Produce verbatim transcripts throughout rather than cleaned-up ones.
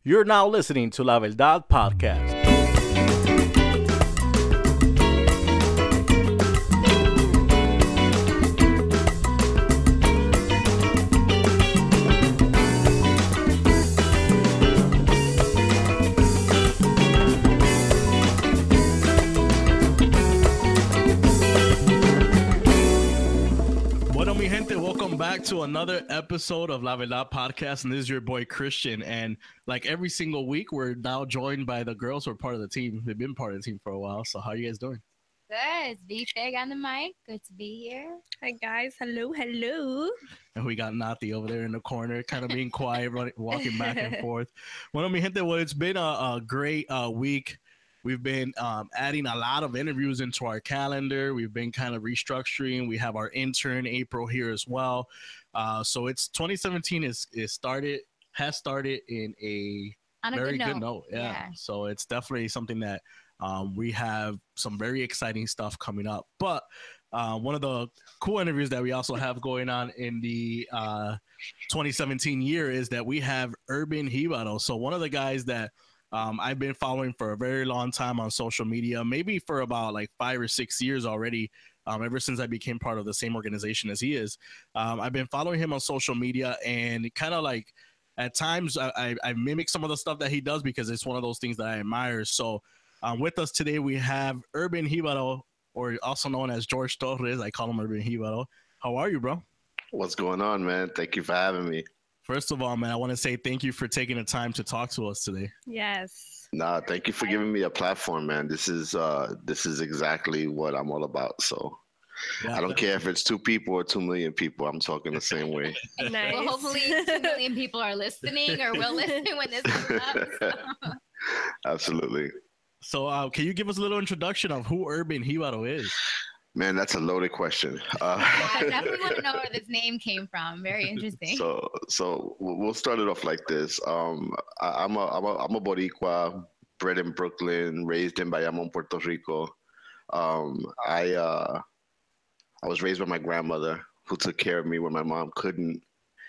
You're now listening to La Verdad Podcast. Back to another episode of La Verdad Podcast, and this is your boy Christian. And like every single week, we're now joined by the girls who are part of the team. They've been part of the team for a while. So how are you guys doing? Good. It's V-Fig on the mic. Good to be here. Hi guys. Hello, hello. And we got Nati over there in the corner, kind of being quiet, running, walking back and forth. Bueno, mi gente, well, it's been a, a great uh, week. We've been um, adding a lot of interviews into our calendar. We've been kind of restructuring. We have our intern April here as well. Uh, so it's twenty seventeen is is started has started in a On a very good note. good note. Yeah. Yeah. So it's definitely something that um, we have some very exciting stuff coming up. But uh, one of the cool interviews that we also have going on in the uh, twenty seventeen year is that we have Urban Jibaro. So one of the guys that Um, I've been following for a very long time on social media, maybe for about like five or six years already, um, ever since I became part of the same organization as he is. Um, I've been following him on social media, and kind of like at times I, I, I mimic some of the stuff that he does because it's one of those things that I admire. So um, with us today, we have Urban Jibaro, or also known as George Torres. I call him Urban Jibaro. How are you, bro? What's going on, man? Thank you for having me. First of all, man, I want to say thank you for taking the time to talk to us today. Yes. Nah, thank you for giving me a platform, man. This is uh, this is exactly what I'm all about. So Yeah, I don't care if it's two people or two million people. I'm talking the same way. Nice. Well, hopefully two million people are listening or will listen when this comes up. So. Absolutely. So uh, can you give us a little introduction of who Urban Jibaro is? Man, that's a loaded question. Uh, Yeah, I definitely want to know where this name came from. Very interesting. so so we'll start it off like this. Um, I, I'm a I'm a I'm a Boricua, bred in Brooklyn, raised in Bayamón, Puerto Rico. Um, I uh, I was raised by my grandmother, who took care of me when my mom couldn't.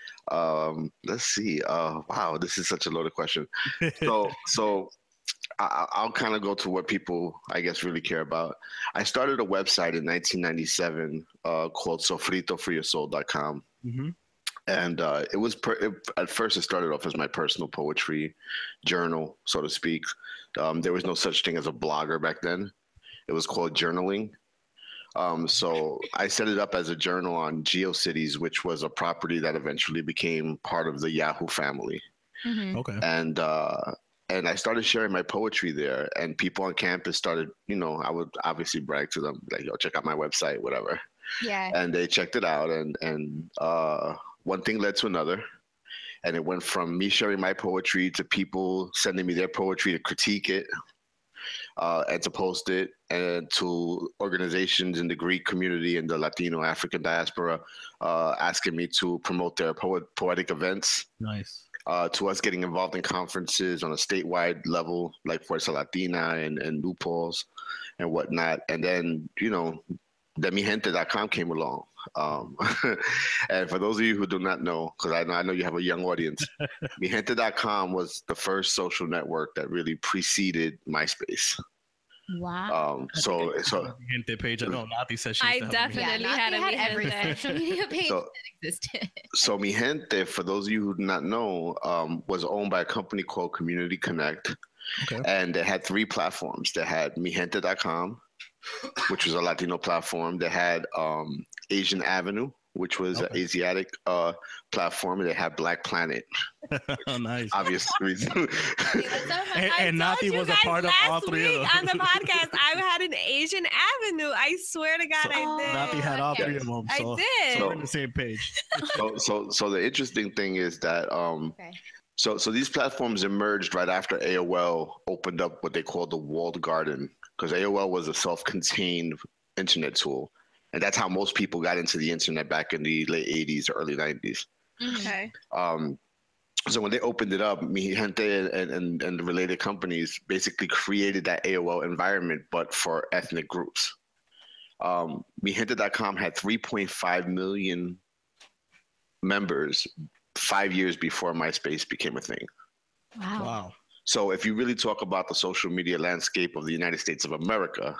Um, let's see. Uh, wow, this is such a loaded question. So so. I, I'll kind of go to what people, I guess, really care about. I started a website in nineteen ninety-seven uh, called sofrito for your soul dot com. Mm-hmm. And uh, it was, per- it, at first, it started off as my personal poetry journal, so to speak. Um, there was no such thing as a blogger back then. It was called journaling. Um, so I set it up as a journal on GeoCities, which was a property that eventually became part of the Yahoo family. Mhm. Okay. And uh, and I started sharing my poetry there, and people on campus started, you know, I would obviously brag to them, like, yo, check out my website, whatever. Yeah. And they checked it out, and and uh, one thing led to another. And it went from me sharing my poetry to people sending me their poetry to critique it uh, and to post it, and to organizations in the Greek community and the Latino African diaspora uh, asking me to promote their poet, poetic events. Nice. Uh, to us getting involved in conferences on a statewide level, like Fuerza Latina and, and Lupos and whatnot. And then, you know, the mi gente dot com came along. Um, and for those of you who do not know, because I know, I know you have a young audience, mi gente dot com was the first social network that really preceded MySpace. Wow. Um, so, so Gente page. I know Nati says she I used to have a yeah, definitely Nati had a had Mi every Gente. social media page So- that existed. So Mi Gente, for those of you who do not know, um, was owned by a company called Community Connect. Okay. And they had three platforms. They had mi gente dot com, which was a Latino platform. They had um, Asian Avenue, which was Okay. an Asiatic uh, platform. And they had Black Planet, Oh, nice. obvious reason. And, I and told Nati you was a guys part of last all three of week them. on the podcast. I had an Asian Avenue. I swear to God, So- I did. Nati had all Okay. three of them. I So, did. so we're on the same page. so, so, so the interesting thing is that um, Okay. so, so these platforms emerged right after A O L opened up what they called the walled garden, because A O L was a self-contained internet tool, and that's how most people got into the internet back in the late eighties or early nineties. Mhm. Okay. Um, so when they opened it up, Mi Gente and, and, and the related companies basically created that A O L environment, but for ethnic groups. Um, mi gente dot com had three point five million members five years before MySpace became a thing. Wow. Wow. So if you really talk about the social media landscape of the United States of America,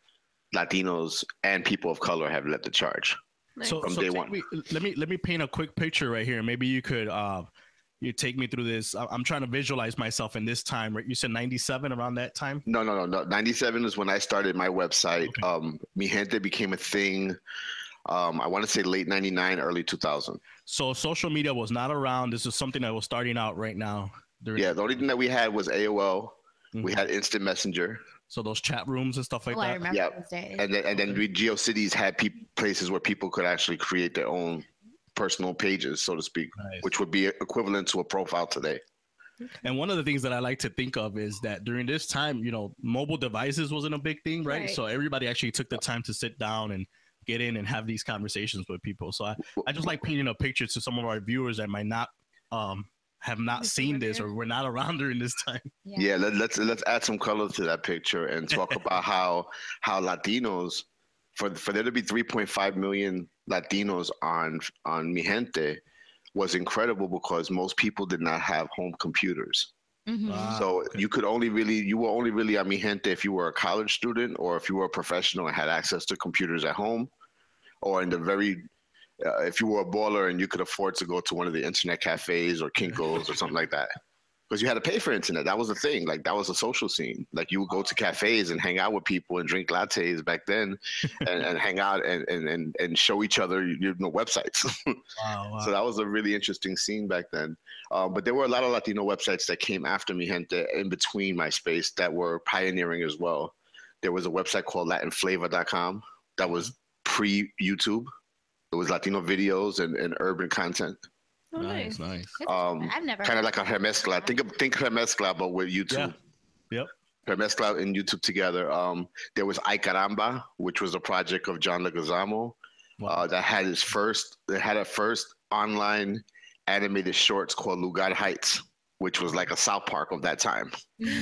Latinos and people of color have led the charge. So, From so day take one. me, let me let me paint a quick picture right here. Maybe you could uh, you take me through this. I- I'm trying to visualize myself in this time. Right? You said ninety-seven around that time. No, no, no, no. ninety-seven is when I started my website. Okay. Um, Mi Gente became a thing. Um, I want to say late ninety-nine, early two thousand. So social media was not around. This is something that was starting out right now. During Yeah, the only thing that we had was A O L. We Mhm. had Instant Messenger. So those chat rooms and stuff like Oh, I that. remember Yeah. those days. And then, and then we, GeoCities had pe- places where people could actually create their own personal pages, so to speak, Nice. which would be equivalent to a profile today. And one of the things that I like to think of is that during this time, you know, mobile devices wasn't a big thing, right? Right. So everybody actually took the time to sit down and get in and have these conversations with people. So I, I just like painting a picture to some of our viewers that might not um have not seen this or were not around during this time. Yeah, let, let's let's add some color to that picture and talk about how how Latinos, for for there to be three point five million Latinos on on Mi Gente was incredible because most people did not have home computers. Mhm. Wow. So okay. you could only really you were only really on Mi Gente if you were a college student or if you were a professional and had access to computers at home, or in the very uh, if you were a baller and you could afford to go to one of the internet cafes or Kinko's or something like that. Because you had to pay for internet. That was the thing. Like that was a social scene. Like you would go to cafes and hang out with people and drink lattes back then and, and hang out and, and, and, and show each other you know websites. Wow, wow. So that was a really interesting scene back then. Um, but there were a lot of Latino websites that came after Mi Gente in between MySpace that were pioneering as well. There was a website called Latin Flavor dot com that was pre-YouTube. It was Latino videos and, and urban content. Oh, nice, nice. nice. It's- Um, I've never Kind of heard like a Remezcla. Think of think Remezcla, but with YouTube. Yep. Remezcla and YouTube together. Um, there was Ay Caramba, which was a project of John Leguizamo Wow. uh, that had his first. It had a first online animated shorts called Lugar Heights, which was like a South Park of that time.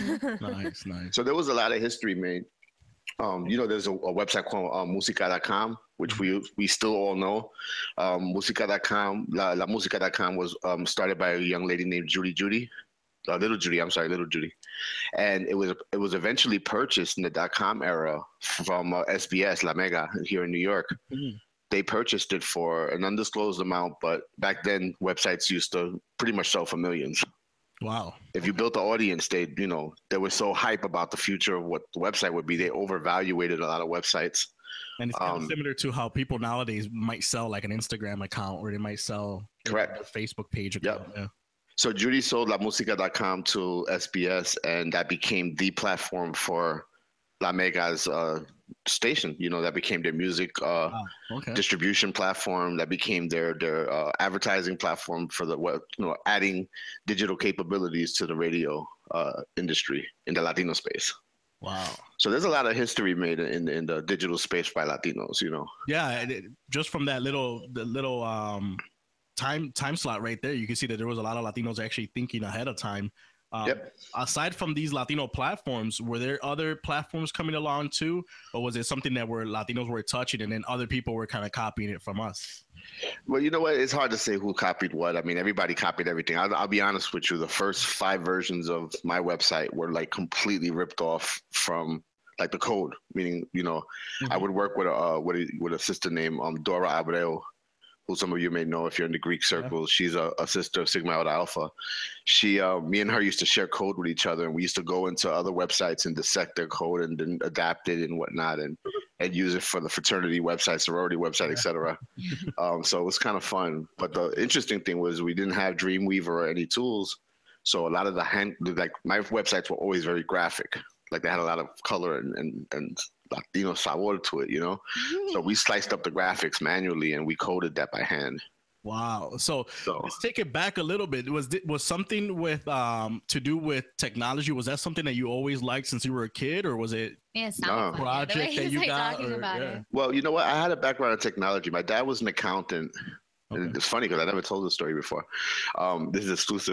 Nice, nice. So there was a lot of history made. Um, you know, there's a, a website called uh, musica dot com, which we we still all know. Um, musica dot com, La, La Musica dot com was um, started by a young lady named Judy Judy, uh, Little Judy. I'm sorry, Little Judy, and it was it was eventually purchased in the dot com era from uh, S B S La Mega here in New York. Mhm. They purchased it for an undisclosed amount, but back then websites used to pretty much sell for millions. Wow. If you built the audience, they, you know, they were so hype about the future of what the website would be. They overvaluated a lot of websites. And it's kind Um, of similar to how people nowadays might sell like an Instagram account or they might sell you know, Correct. their Facebook page Yep. account. Yeah. So Judy sold La Musica dot com to S B S, and that became the platform for La Mega's uh, station. You know, that became their music uh, Wow. Okay. distribution platform. That became their their uh, advertising platform for the web. You know, adding digital capabilities to the radio uh, industry in the Latino space. Wow. So there's a lot of history made in in the digital space by Latinos. You know. Yeah, and it, just from that little the little um time time slot right there, you can see that there was a lot of Latinos actually thinking ahead of time. Um, Yep. Aside from these Latino platforms, were there other platforms coming along too, or was it something that were Latinos were touching and then other people were kind of copying it from us? Well, you know what? It's hard to say who copied what. I mean, everybody copied everything. I'll, I'll be honest with you. The first five versions of my website were like completely ripped off from like the code. Meaning, you know, I would work with a uh, with a with a sister named um, Dora Abreu, who some of you may know if you're in the Greek circles. She's a, a sister of Sigma Iota Alpha. She, uh, me and her used to share code with each other, and we used to go into other websites and dissect their code and then adapt it and whatnot, and and use it for the fraternity website, sorority website, et cetera. Um, so it was kind of fun. But the interesting thing was we didn't have Dreamweaver or any tools, so a lot of the hand, like my websites were always very graphic. Like they had a lot of color and and, and Latino sabor to it, you know. So we sliced up the graphics manually and we coded that by hand. Wow. So So let's take it back a little bit. Was th- was something with um to do with technology? Was that something that you always liked since you were a kid, or was it Yeah, it sounds No. funny, the way project that he's, you like, got? talking Or, about yeah. it. well, you know what? I had a background in technology. My dad was an accountant. And Okay. it's funny because I never told this story before. Um, this is exclusive.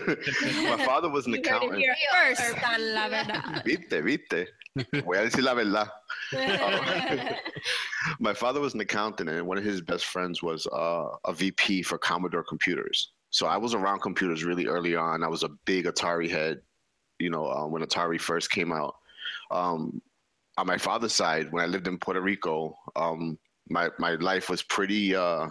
My father was an You heard it accountant. here first on La Verdad. Viste, viste. Voy a decir la verdad. My father was an accountant, and one of his best friends was uh, a V P for Commodore computers. So I was around computers really early on. I was a big Atari head, you know, uh, when Atari first came out. Um, on my father's side, when I lived in Puerto Rico, um, my my life was pretty, uh,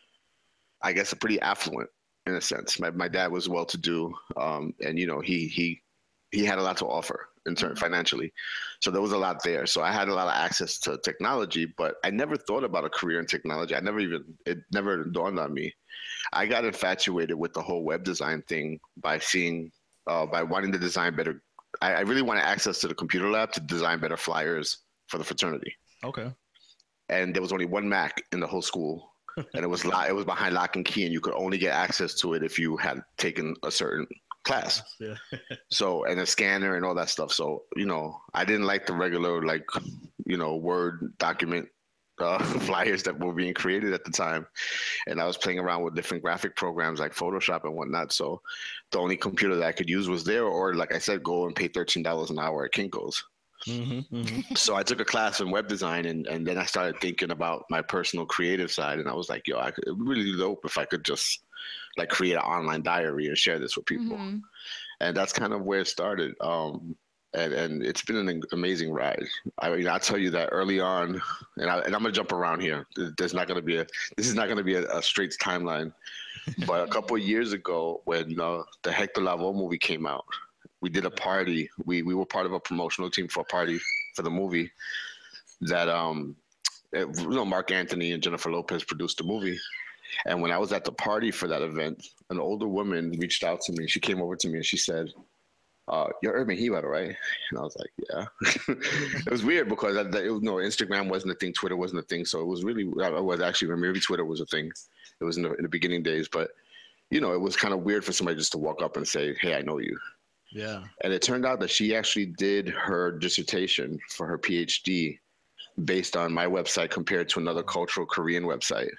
I guess, pretty affluent in a sense. My my dad was well to do, um, and you know he he he had a lot to offer in terms financially, so there was a lot there. So I had a lot of access to technology, but I never thought about a career in technology. I never even it never dawned on me. I got infatuated with the whole web design thing by seeing uh, by wanting to design better. I, I really wanted access to the computer lab to design better flyers for the fraternity. Okay. And there was only one Mac in the whole school, and it was lo- it was behind lock and key, and you could only get access to it if you had taken a certain class. Yeah. So, and a scanner and all that stuff. So, you know, I didn't like the regular, like, you know, Word document uh, flyers that were being created at the time. And I was playing around with different graphic programs like Photoshop and whatnot. So the only computer that I could use was there, or like I said, go and pay thirteen dollars an hour at Kinko's. Mm-hmm, mm-hmm. So I took a class in web design, and, and then I started thinking about my personal creative side. And I was like, yo, I could, it would be really dope if I could just like create an online diary and share this with people. Mm-hmm. And that's kind of where it started. Um, and, and it's been an amazing ride. I mean, I'll tell you that early on, and, I, and I'm gonna jump around here. There's not gonna be a, this is not gonna be a, a straight timeline. But a couple of years ago, when uh, the Hector Lavoe movie came out, we did a party. We we were part of a promotional team for a party for the movie. That um, it, you know, Mark Anthony and Jennifer Lopez produced the movie. And when I was at the party for that event, an older woman reached out to me. She came over to me and she said, uh, "You're Urban Hibaro, right?" And I was like, "Yeah." It was weird because I, it, you know, Instagram wasn't a thing, Twitter wasn't a thing, so it was really. I was actually maybe Twitter was a thing. It was in the, in the beginning days, but you know, it was kind of weird for somebody just to walk up and say, "Hey, I know you." Yeah. And it turned out that she actually did her dissertation for her PhD based on my website compared to another cultural Korean website.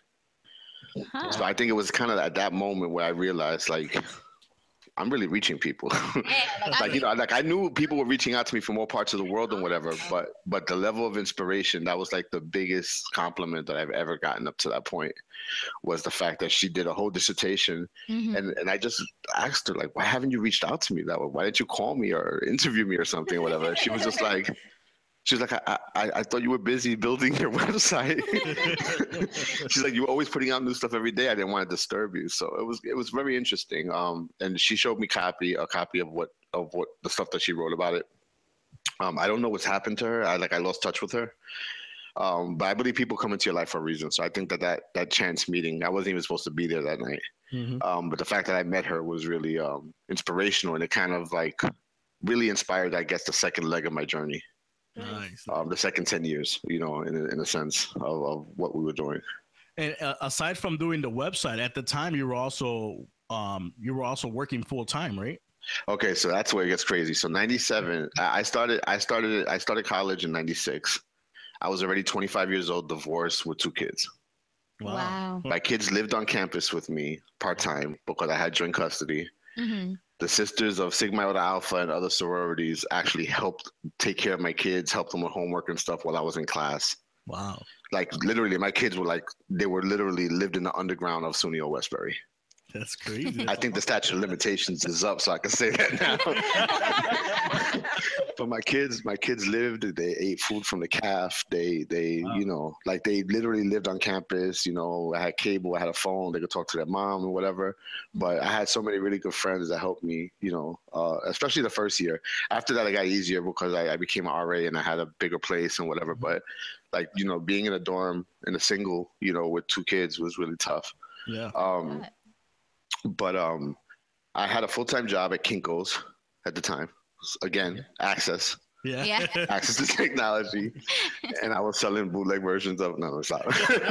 Huh. So I think it was kind of at that moment where I realized, like, I'm really reaching people. Yeah, like, Like, you know, like I knew people were reaching out to me from all parts of the world and whatever, but but the level of inspiration, that was like the biggest compliment that I've ever gotten up to that point, was the fact that she did a whole dissertation. Mhm. And and I just asked her, like, why haven't you reached out to me that way? Why didn't you call me or interview me or something or whatever? She was just like, she was like, I, I, I thought you were busy building your website. She's like, you were always putting out new stuff every day. I didn't want to disturb you. So it was it was very interesting. Um, and she showed me copy a copy of what of what the stuff that she wrote about it. Um, I don't know what's happened to her. I like I lost touch with her. Um, but I believe people come into your life for a reason. So I think that that, that chance meeting, I wasn't even supposed to be there that night. Mm-hmm. Um, but the fact that I met her was really um, inspirational, and it kind of like really inspired, I guess, the second leg of my journey. Nice. Um, the second ten years, you know, in, in a sense of, of what we were doing. And uh, aside from doing the website, at the time you were also um, you were also working full time, right? Okay, so that's where it gets crazy. So ninety-seven, I I started, I started, I started college in ninety-six. I was already twenty-five years old, divorced with two kids. Wow. My kids lived on campus with me part time because I had joint custody. Mm-hmm. The sisters of Sigma Iota Alpha and other sororities actually helped take care of my kids, helped them with homework and stuff while I was in class. Wow. Like literally, my kids were like, they were literally lived in the underground of SUNY Westbury. That's crazy. I think the statute of limitations is up, so I can say that now. But my kids, my kids lived. They ate food from the caf. They, they, Wow. you know, like they literally lived on campus. You know, I had cable, I had a phone. They could talk to their mom or whatever. But I had so many really good friends that helped me. You know, uh, especially the first year. After that, it got easier because I, I became an R A and I had a bigger place and whatever. But like, you know, being in a dorm in a single, you know, with two kids was really tough. Yeah. Um, but um, I had a full-time job at Kinko's at the time. Again, access, Yeah. Yeah. access to technology, and I was selling bootleg versions of. No, it's not.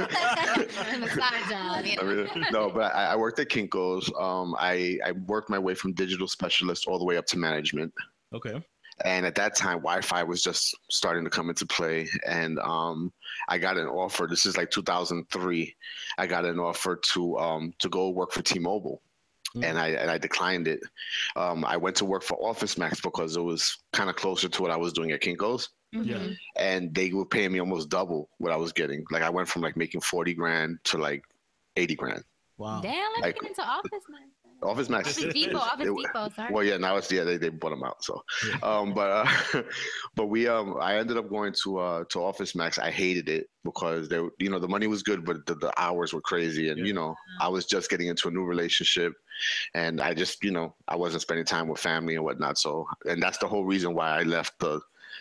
Massage job, you I know. mean, no, but I, I worked at Kinko's. Um, I I worked my way from digital specialist all the way up to management. Okay. And at that time, Wi-Fi was just starting to come into play. And um, I got an offer. This is like two thousand three. I got an offer to um, to go work for T-Mobile, Mm. and I and I declined it. Um, I went to work for Office Max because it was kind of closer to what I was doing at Kinko's, Yeah. Mhm. and they were paying me almost double what I was getting. Like I went from like making forty grand to like eighty grand. Wow. Damn, let's Like- get into office, man. Office Max. Office Depot, Office it- Depot, sorry. Well, yeah, now it's yeah they, they bought them out. So, um, but uh, but we um I ended up going to uh to Office Max. I hated it because they you know the money was good, but the, the hours were crazy, and Yeah. you know I was just getting into a new relationship, and I just you know I wasn't spending time with family and whatnot. So, and that's the whole reason why I left the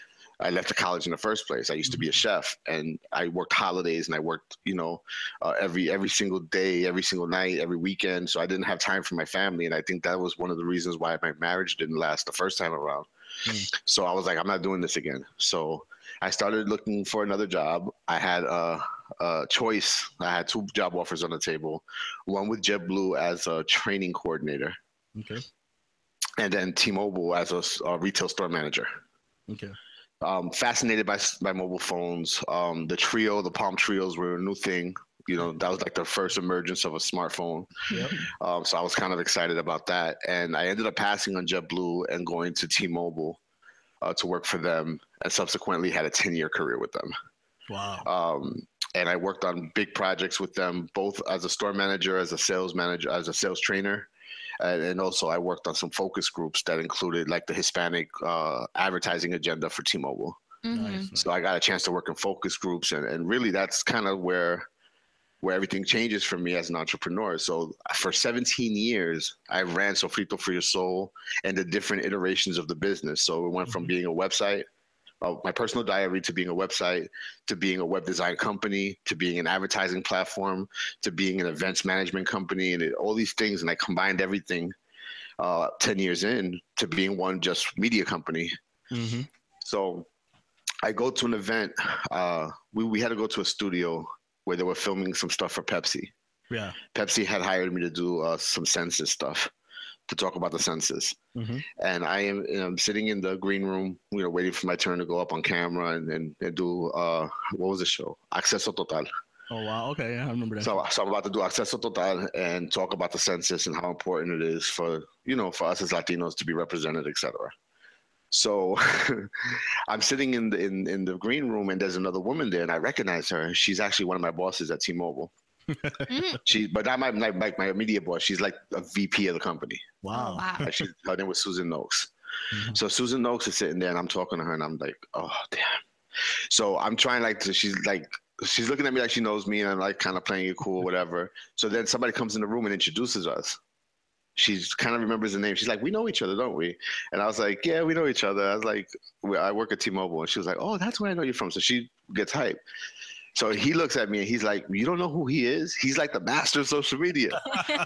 I left the college in the first place. I used to be a chef, and I worked holidays, and I worked, you know, uh, every every single day, every single night, every weekend. So I didn't have time for my family, and I think that was one of the reasons why my marriage didn't last the first time around. Mm. So I was like, I'm not doing this again. So I started looking for another job. I had a, a choice. I had two job offers on the table. One with JetBlue as a training coordinator, Okay. and then T-Mobile as a, s- a retail store manager. Okay. Um, fascinated by by mobile phones. Um, the Trio, the Palm Trios were a new thing. You know, that was like the first emergence of a smartphone. Yep. Um, so I was kind of excited about that. And I ended up passing on JetBlue and going to T-Mobile uh, to work for them, and subsequently had a ten-year career with them. Wow. Um, and I worked on big projects with them, both as a store manager, as a sales manager, as a sales trainer. And, and also I worked on some focus groups that included like the Hispanic uh, advertising agenda for T-Mobile. Mhm. Nice. So I got a chance to work in focus groups, and, and really that's kind of where where everything changes for me as an entrepreneur. So for seventeen years, I ran Sofrito for Your Soul and the different iterations of the business. So it went from Mhm. being a website, uh, my personal diary, to being a website, to being a web design company, to being an advertising platform, to being an events management company, and it, all these things. And I combined everything uh, ten years in to being one just media company. Mm-hmm. So I go to an event. Uh, we, we had to go to a studio where they were filming some stuff for Pepsi. Yeah. Pepsi had hired me to do uh, some census stuff, to talk about the census. Mm-hmm. And I am you know, I'm sitting in the green room, you know, waiting for my turn to go up on camera and, and, and do, uh, what was the show? Acceso Total. Oh wow. Okay. Yeah, I remember that. So, so I'm about to do Acceso Total and talk about the census and how important it is for, you know, for us as Latinos to be represented, et cetera. So I'm sitting in the in, in the green room, and there's another woman there, and I recognize her. She's actually one of my bosses at T-Mobile. Mhm. She, but not my like, like my immediate boss. She's like a V P of the company. Wow. Oh, wow. Like she, her name was Susan Noakes. Mhm. So Susan Noakes is sitting there, and I'm talking to her, and I'm like, oh damn. So I'm trying like to. She's like, she's looking at me like she knows me, and I'm like kind of playing it cool, whatever. So then somebody comes in the room and introduces us. She kind of remembers the name. She's like, we know each other, don't we? And I was like, yeah, we know each other. I was like, "We- I work at T-Mobile. And she was like, oh, that's where I know you from. So she gets hyped. So he looks at me and he's like, you don't know who he is? He's like the master of social media.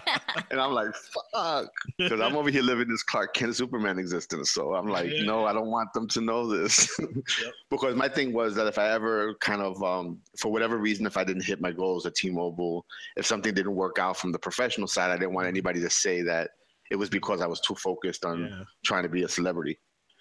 And I'm like, fuck. Because I'm over here living this Clark Kent Superman existence. So I'm like, Yeah. no, I don't want them to know this. Because my thing was that if I ever kind of, um, for whatever reason, if I didn't hit my goals at T-Mobile, if something didn't work out from the professional side, I didn't want anybody to say that it was because I was too focused on Yeah. trying to be a celebrity.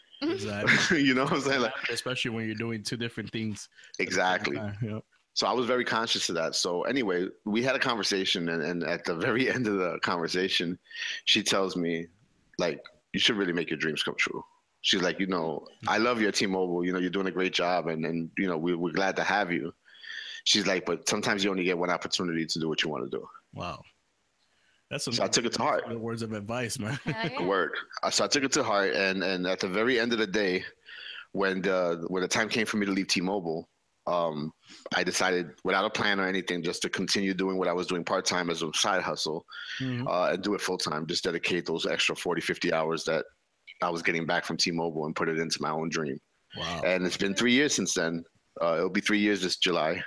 Exactly. You know what I'm saying? Like, Especially when you're doing two different things. exactly. Yep. So I was very conscious of that. So anyway, we had a conversation, and, and at the very end of the conversation, she tells me, like, you should really make your dreams come true. She's like, you know, I love your T-Mobile. You know, you're doing a great job, and and you know, we, we're glad to have you. She's like, but sometimes you only get one opportunity to do what you want to do. Wow. That's some So I took it to heart. good words of advice, man. Hell A yeah. word. Uh, So I took it to heart, and and at the very end of the day, when the when the time came for me to leave T-Mobile, um, I decided without a plan or anything, just to continue doing what I was doing part time as a side hustle, Mhm. uh, and do it full time. Just dedicate those extra forty, fifty hours that I was getting back from T-Mobile and put it into my own dream. Wow. And it's been three years since then. Uh, it'll be three years this July,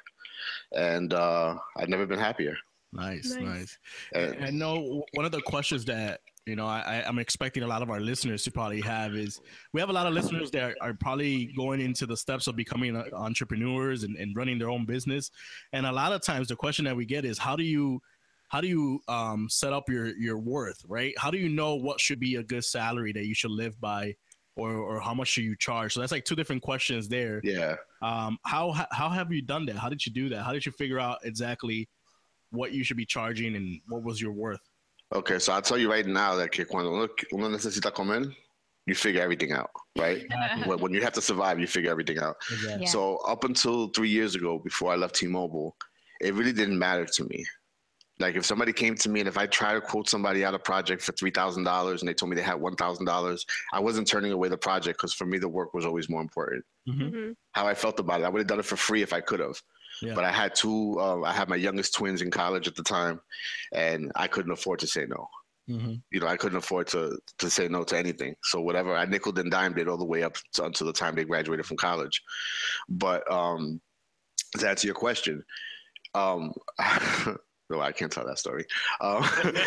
and uh, I've never been happier. Nice, Nice. nice. And I know one of the questions that you know I, I'm expecting a lot of our listeners to probably have is we have a lot of listeners that are, are probably going into the steps of becoming uh, entrepreneurs and, and running their own business, and a lot of times the question that we get is how do you how do you um, set up your your worth, right? How do you know what should be a good salary that you should live by, or or how much should you charge? So that's like two different questions there. yeah, Um, how how have you done that? How did you do that? How did you figure out exactly what you should be charging and what was your worth? okay. So I'll tell you right now that que cuando uno, uno necesita comer, you figure everything out, right? when, when you have to survive, you figure everything out. Exactly. Yeah. So up until three years ago, before I left T-Mobile, it really didn't matter to me. Like if somebody came to me and if I try to quote somebody out a project for three thousand dollars and they told me they had one thousand dollars, I wasn't turning away the project because for me the work was always more important. Mm-hmm. Mm-hmm. How I felt about it, I would have done it for free if I could have. Yeah. But I had two. Uh, I had my youngest twins in college at the time, and I couldn't afford to say no. Mm-hmm. You know, I couldn't afford to to say no to anything. So whatever, I nickel and dimed it all the way up to, until the time they graduated from college. But um, to answer your question, um, no, I can't tell that story. Um,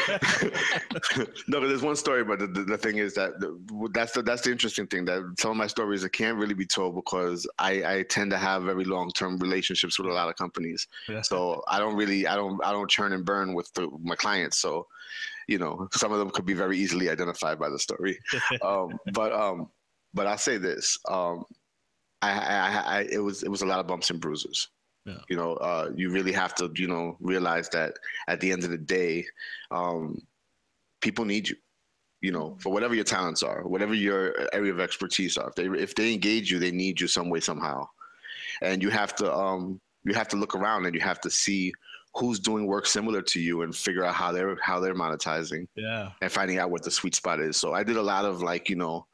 no, but there's one story. But the, the, the thing is that the, that's the that's the interesting thing, that some of my stories that can't really be told because I, I tend to have very long term relationships with a lot of companies. Yeah. So I don't really I don't I don't churn and burn with the, my clients. So you know, some of them could be very easily identified by the story. um, but um, but I'll say this: um, I, I, I it was it was a lot of bumps and bruises. Yeah. You know, uh, you really have to, you know, realize that at the end of the day, um, people need you, you know, for whatever your talents are, whatever your area of expertise are. If they if they engage you, they need you some way, somehow. And you have to um, you have to look around and you have to see who's doing work similar to you and figure out how they're how they're monetizing. Yeah. And finding out what the sweet spot is. So I did a lot of like, you know,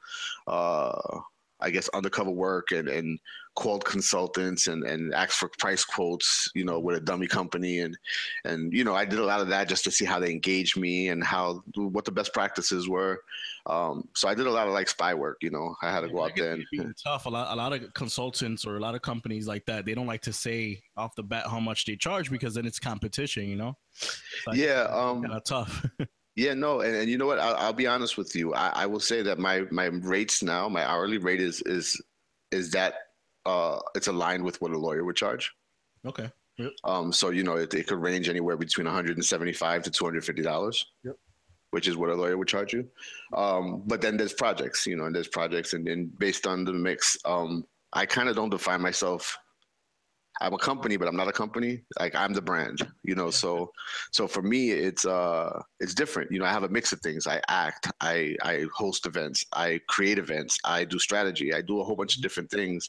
uh, I guess undercover work and, and called consultants and, and asked for price quotes, you know, with a dummy company. And, and, you know, I did a lot of that just to see how they engaged me and how, what the best practices were. Um, so I did a lot of like spy work, you know, I had to go out there and it's tough. A lot, a lot of consultants or a lot of companies like that, they don't like to say off the bat how much they charge because then it's competition, you know? Like, yeah. Um, kind of tough. Yeah, no, and, and you know what? I'll, I'll be honest with you. I, I will say that my my rates now, my hourly rate is is is that uh, it's aligned with what a lawyer would charge. Okay. Yep. Um, so you know, it, it could range anywhere between one hundred seventy-five to two hundred fifty dollars. Yep. Which is what a lawyer would charge you. Um, but then there's projects, you know, and there's projects, and then based on the mix, um, I kind of don't define myself. I'm a company, but I'm not a company. Like I'm the brand, you know. So, so for me, it's uh, it's different. You know, I have a mix of things. I act, I I host events, I create events, I do strategy, I do a whole bunch of different things.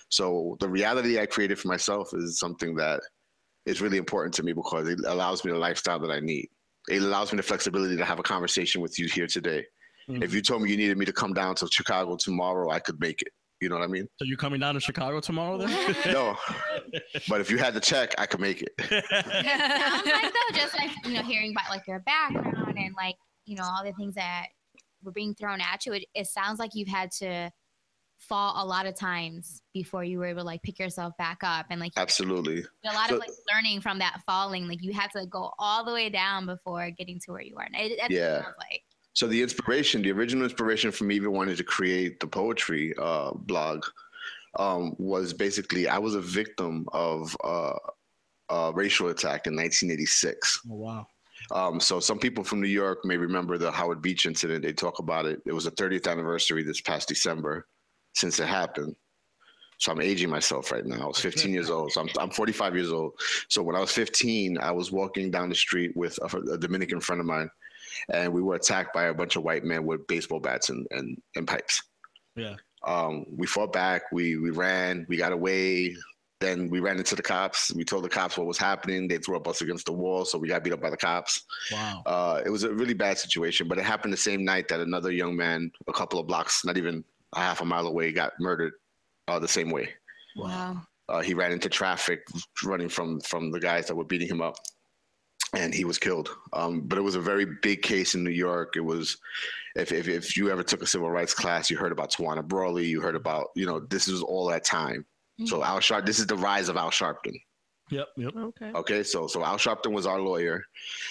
So the reality I created for myself is something that is really important to me because it allows me the lifestyle that I need. It allows me the flexibility to have a conversation with you here today. Mm-hmm. If you told me you needed me to come down to Chicago tomorrow, I could make it. You know what I mean? So you're coming down to Chicago tomorrow then? No, but if you had the check, I could make it. Sounds like though, just like, you know, hearing about like your background and like, you know, all the things that were being thrown at you, it, it sounds like you've had to fall a lot of times before you were able to like pick yourself back up. And like, absolutely. A lot so, of like learning from that falling, like you had to go all the way down before getting to where you are. It, that's yeah. what it sounds like. So the inspiration, the original inspiration for me even wanting to create the poetry uh, blog um, was basically I was a victim of uh, a racial attack in nineteen eighty-six. Oh, wow. Um, so some people from New York may remember the Howard Beach incident. They talk about it. It was the thirtieth anniversary this past December since it happened. So I'm aging myself right now. I was fifteen years old. So I'm, I'm forty-five years old. So when I was fifteen, I was walking down the street with a, a Dominican friend of mine. And we were attacked by a bunch of white men with baseball bats and, and, and pipes. Yeah. Um, we fought back. We we ran. We got away. Then we ran into the cops. We told the cops what was happening. They threw us against the wall, so we got beat up by the cops. Wow. Uh, it was a really bad situation, but it happened the same night that another young man, a couple of blocks, not even a half a mile away, got murdered uh, the same way. Wow. Uh, he ran into traffic running from from the guys that were beating him up. And he was killed. Um, but it was a very big case in New York. It was, if, if if you ever took a civil rights class, you heard about Tawana Brawley. You heard about, you know, this was all that time. Mm-hmm. So Al Sharpton, this is the rise of Al Sharpton. Yep. Yep. Okay. Okay. So so Al Sharpton was our lawyer,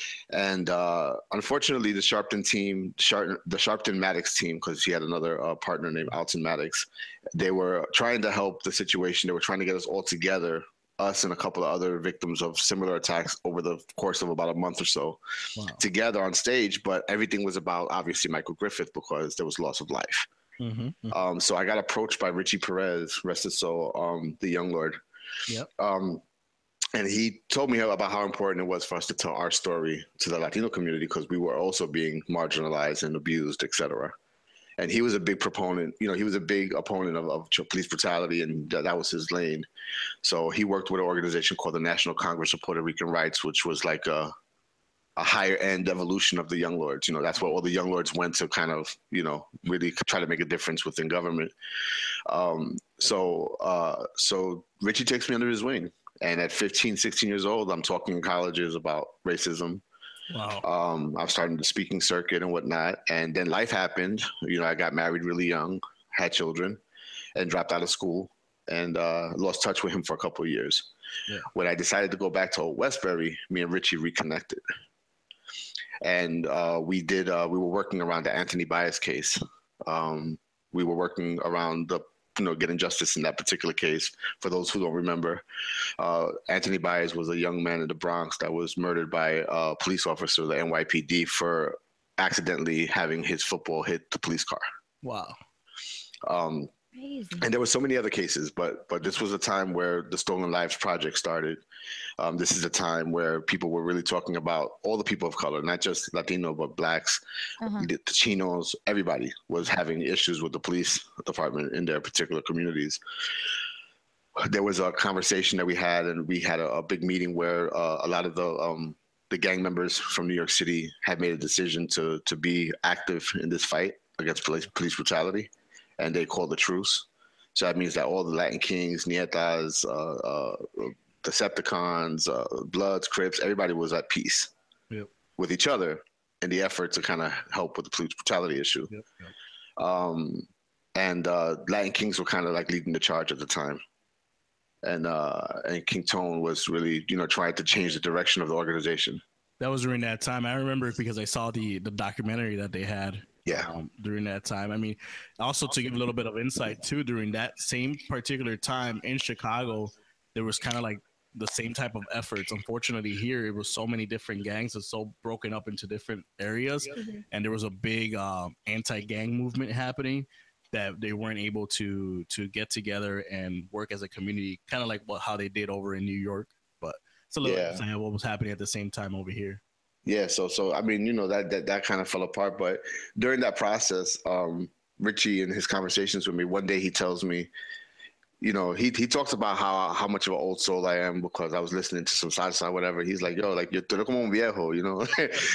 and uh, unfortunately, the Sharpton team, Sharp, the Sharpton Maddox team, because he had another uh, partner named Alton Maddox, they were trying to help the situation. They were trying to get us all together. Us and a couple of other victims of similar attacks over the course of about a month or so wow. together on stage. But everything was about obviously Michael Griffith because there was loss of life. Mm-hmm, mm-hmm. Um, so I got approached by Richie Perez, rest his soul, um, the young Lord. Yep. Um, and he told me about how important it was for us to tell our story to the Latino community because we were also being marginalized and abused, et cetera. And he was a big proponent, you know, he was a big opponent of, of police brutality, and that was his lane. So he worked with an organization called the National Congress of Puerto Rican Rights, which was like a, a higher end evolution of the Young Lords. You know, that's where all the Young Lords went to kind of, you know, really try to make a difference within government. Um, so, uh, so Richie takes me under his wing. And at fifteen, sixteen years old, I'm talking in colleges about racism. Wow. Um, I was starting the speaking circuit and whatnot. And then life happened. You know, I got married really young, had children, and dropped out of school and uh, lost touch with him for a couple of years. Yeah. When I decided to go back to Old Westbury, me and Richie reconnected. And uh, we did, uh, we were working around the Anthony Baez case. Um, we were working around the, you know, getting justice in that particular case. For those who don't remember, uh, Anthony Baez was a young man in the Bronx that was murdered by a police officer, the N Y P D, for accidentally having his football hit the police car. Wow. Um, Crazy. And there were so many other cases, but but this was a time where the Stolen Lives Project started. Um, this is a time where people were really talking about all the people of color, not just Latino, but Blacks, uh-huh. the Chinos, everybody was having issues with the police department in their particular communities. There was a conversation that we had, and we had a, a big meeting where uh, a lot of the um, the gang members from New York City had made a decision to to be active in this fight against police, police brutality. And they called a truce. So that means that all the Latin Kings, Nietas, uh, uh, Decepticons, uh, Bloods, Crips, everybody was at peace yep. with each other in the effort to kind of help with the police brutality issue. Yep, yep. Um, and uh, Latin Kings were kind of like leading the charge at the time. And uh, and King Tone was really, you know, trying to change the direction of the organization. That was during that time. I remember it because I saw the the documentary that they had. Yeah. Um, during that time. I mean, also to give a little bit of insight too, during that same particular time in Chicago, there was kind of like the same type of efforts. Unfortunately, here it was so many different gangs and so broken up into different areas, mm-hmm. and there was a big um, anti-gang movement happening that they weren't able to to get together and work as a community, kind of like what how they did over in New York. But it's a little yeah. exciting what was happening at the same time over here. Yeah, so so I mean, you know, that that that kind of fell apart. But during that process, um, Richie, in his conversations with me, one day he tells me, you know, he he talks about how how much of an old soul I am because I was listening to some salsa, whatever. He's like, yo, like you're como un viejo, you know.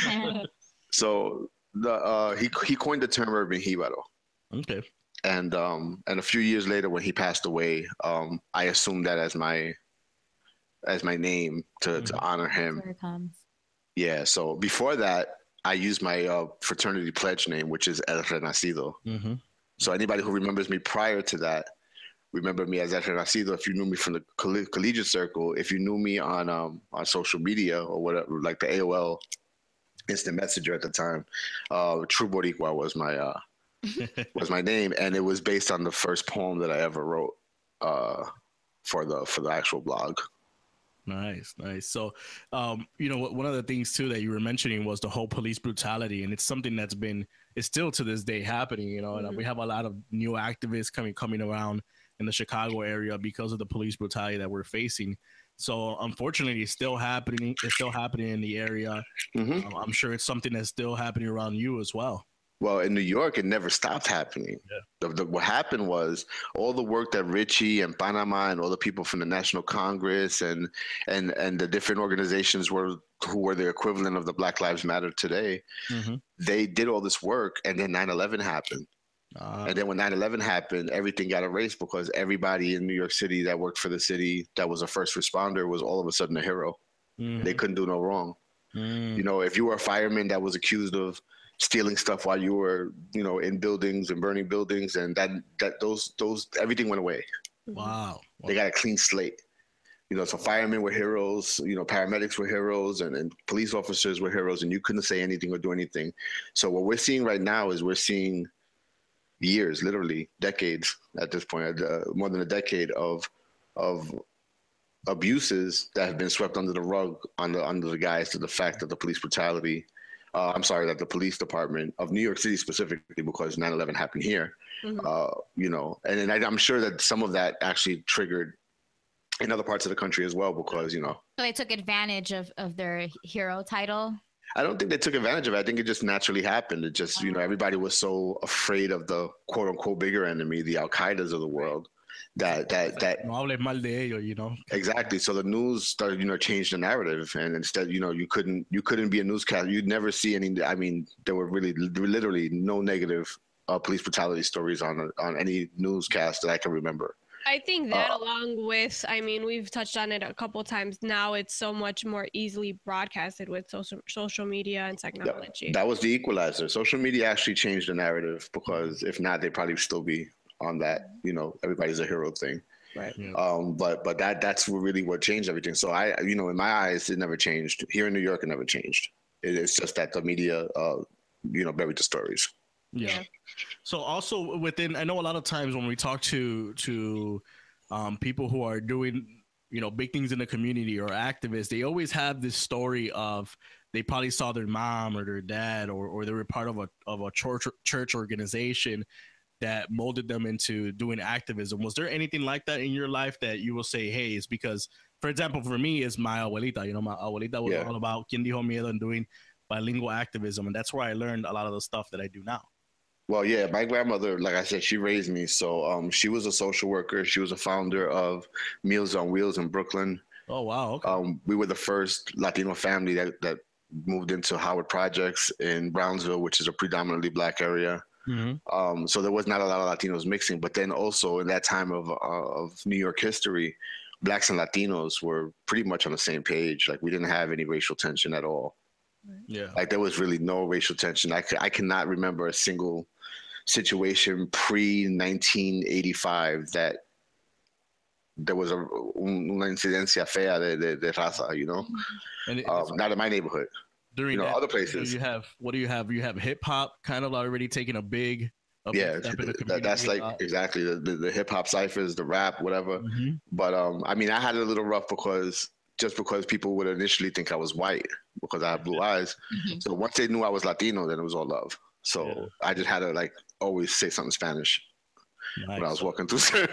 So the uh, he he coined the term urban jíbaro. Okay. And um and a few years later, when he passed away, um, I assumed that as my as my name to mm-hmm. to honor him. Here it comes. Yeah, so before that, I used my uh, fraternity pledge name, which is El Renacido. Mm-hmm. So anybody who remembers me prior to that, remember me as El Renacido. If you knew me from the coll- collegiate circle, if you knew me on um, on social media or whatever, like the A O L Instant Messenger at the time, uh, True Boricua was my uh, was my name, and it was based on the first poem that I ever wrote uh, for the for the actual blog. Nice, nice. So, um, you know, one of the things too that you were mentioning was the whole police brutality, and it's something that's been, it's still to this day happening. You know, mm-hmm. and we have a lot of new activists coming coming around in the Chicago area because of the police brutality that we're facing. So, unfortunately, it's still happening. It's still happening in the area. Mm-hmm. Um, I'm sure it's something that's still happening around you as well. Well, in New York, it never stopped happening. Yeah. The, the, what happened was all the work that Richie and Panama and all the people from the National Congress and and and the different organizations were who were the equivalent of the Black Lives Matter today, mm-hmm. they did all this work, and then nine eleven happened. Uh, and then when nine eleven happened, everything got erased because everybody in New York City that worked for the city that was a first responder was all of a sudden a hero. Mm-hmm. They couldn't do no wrong. Mm. You know, if you were a fireman that was accused of stealing stuff while you were, you know, in buildings and burning buildings, and that that those those everything went away. Wow. They got a clean slate. You know, so firemen were heroes, you know, paramedics were heroes, and, and police officers were heroes, and you couldn't say anything or do anything. So what we're seeing right now is we're seeing years, literally decades at this point, uh, more than a decade of of abuses that have been swept under the rug under under the guise of the fact that the police brutality. Uh, I'm sorry, that the police department of New York City specifically, because nine eleven happened here, mm-hmm. uh, you know, and, and I, I'm sure that some of that actually triggered in other parts of the country as well, because, you know. So they took advantage of, of their hero title? I don't think they took advantage of it. I think it just naturally happened. It just, oh. you know, everybody was so afraid of the quote unquote bigger enemy, the Al-Qaedas of the world, that that that No hables mal de ellos, you know. exactly. So the news started, you know, changed the narrative, and instead, you know, you couldn't you couldn't be a newscaster. You'd never see any. I mean, there were really literally no negative uh, police brutality stories on on any newscast that I can remember. I think that Uh, along with, I mean, we've touched on it a couple times now. It's so much more easily broadcasted with social social media and technology. That was the equalizer. Social media actually changed the narrative, because if not, they'd probably still be on that, you know, everybody's a hero thing. Right. Yeah. Um, but but that that's really what changed everything. So I, you know, in my eyes, it never changed. Here in New York, it never changed. It, it's just that the media, uh, you know, buried the stories. Yeah. Yeah. So also within, I know a lot of times when we talk to to um, people who are doing, you know, big things in the community or activists, they always have this story of they probably saw their mom or their dad, or or they were part of a of a church church organization that molded them into doing activism. Was there anything like that in your life that you will say, hey, it's because, for example, for me, it's my abuelita. You know, my abuelita was Yeah. all about Quien Dijo Miedo and doing bilingual activism, and that's where I learned a lot of the stuff that I do now. Well, yeah, my grandmother, like I said, she raised me. So um, she was a social worker. She was a founder of Meals on Wheels in Brooklyn. Oh, wow. Okay. Um, we were the first Latino family that, that moved into Howard Projects in Brownsville, which is a predominantly Black area. Mhm. Um, so there was not a lot of Latinos mixing. But then also in that time of uh, of New York history, Blacks and Latinos were pretty much on the same page. Like we didn't have any racial tension at all. Yeah. Like there was really no racial tension. I, c- I cannot remember a single situation pre nineteen eighty-five that there was a una incidencia fea de, de, de raza, you know, And it, um, not in my neighborhood. during you know, that, other so places. you have, what do you have? You have hip hop kind of already taking a big, a big Yeah, step in the that, that's community. like Uh, exactly the, the, the hip hop ciphers, the rap, whatever. mhm. But um, I mean, I had it a little rough because just because people would initially think I was white because I have blue eyes. Mhm. So once they knew I was Latino, then it was all love. So Yeah. I just had to like always say something Spanish when I Nice. was walking through.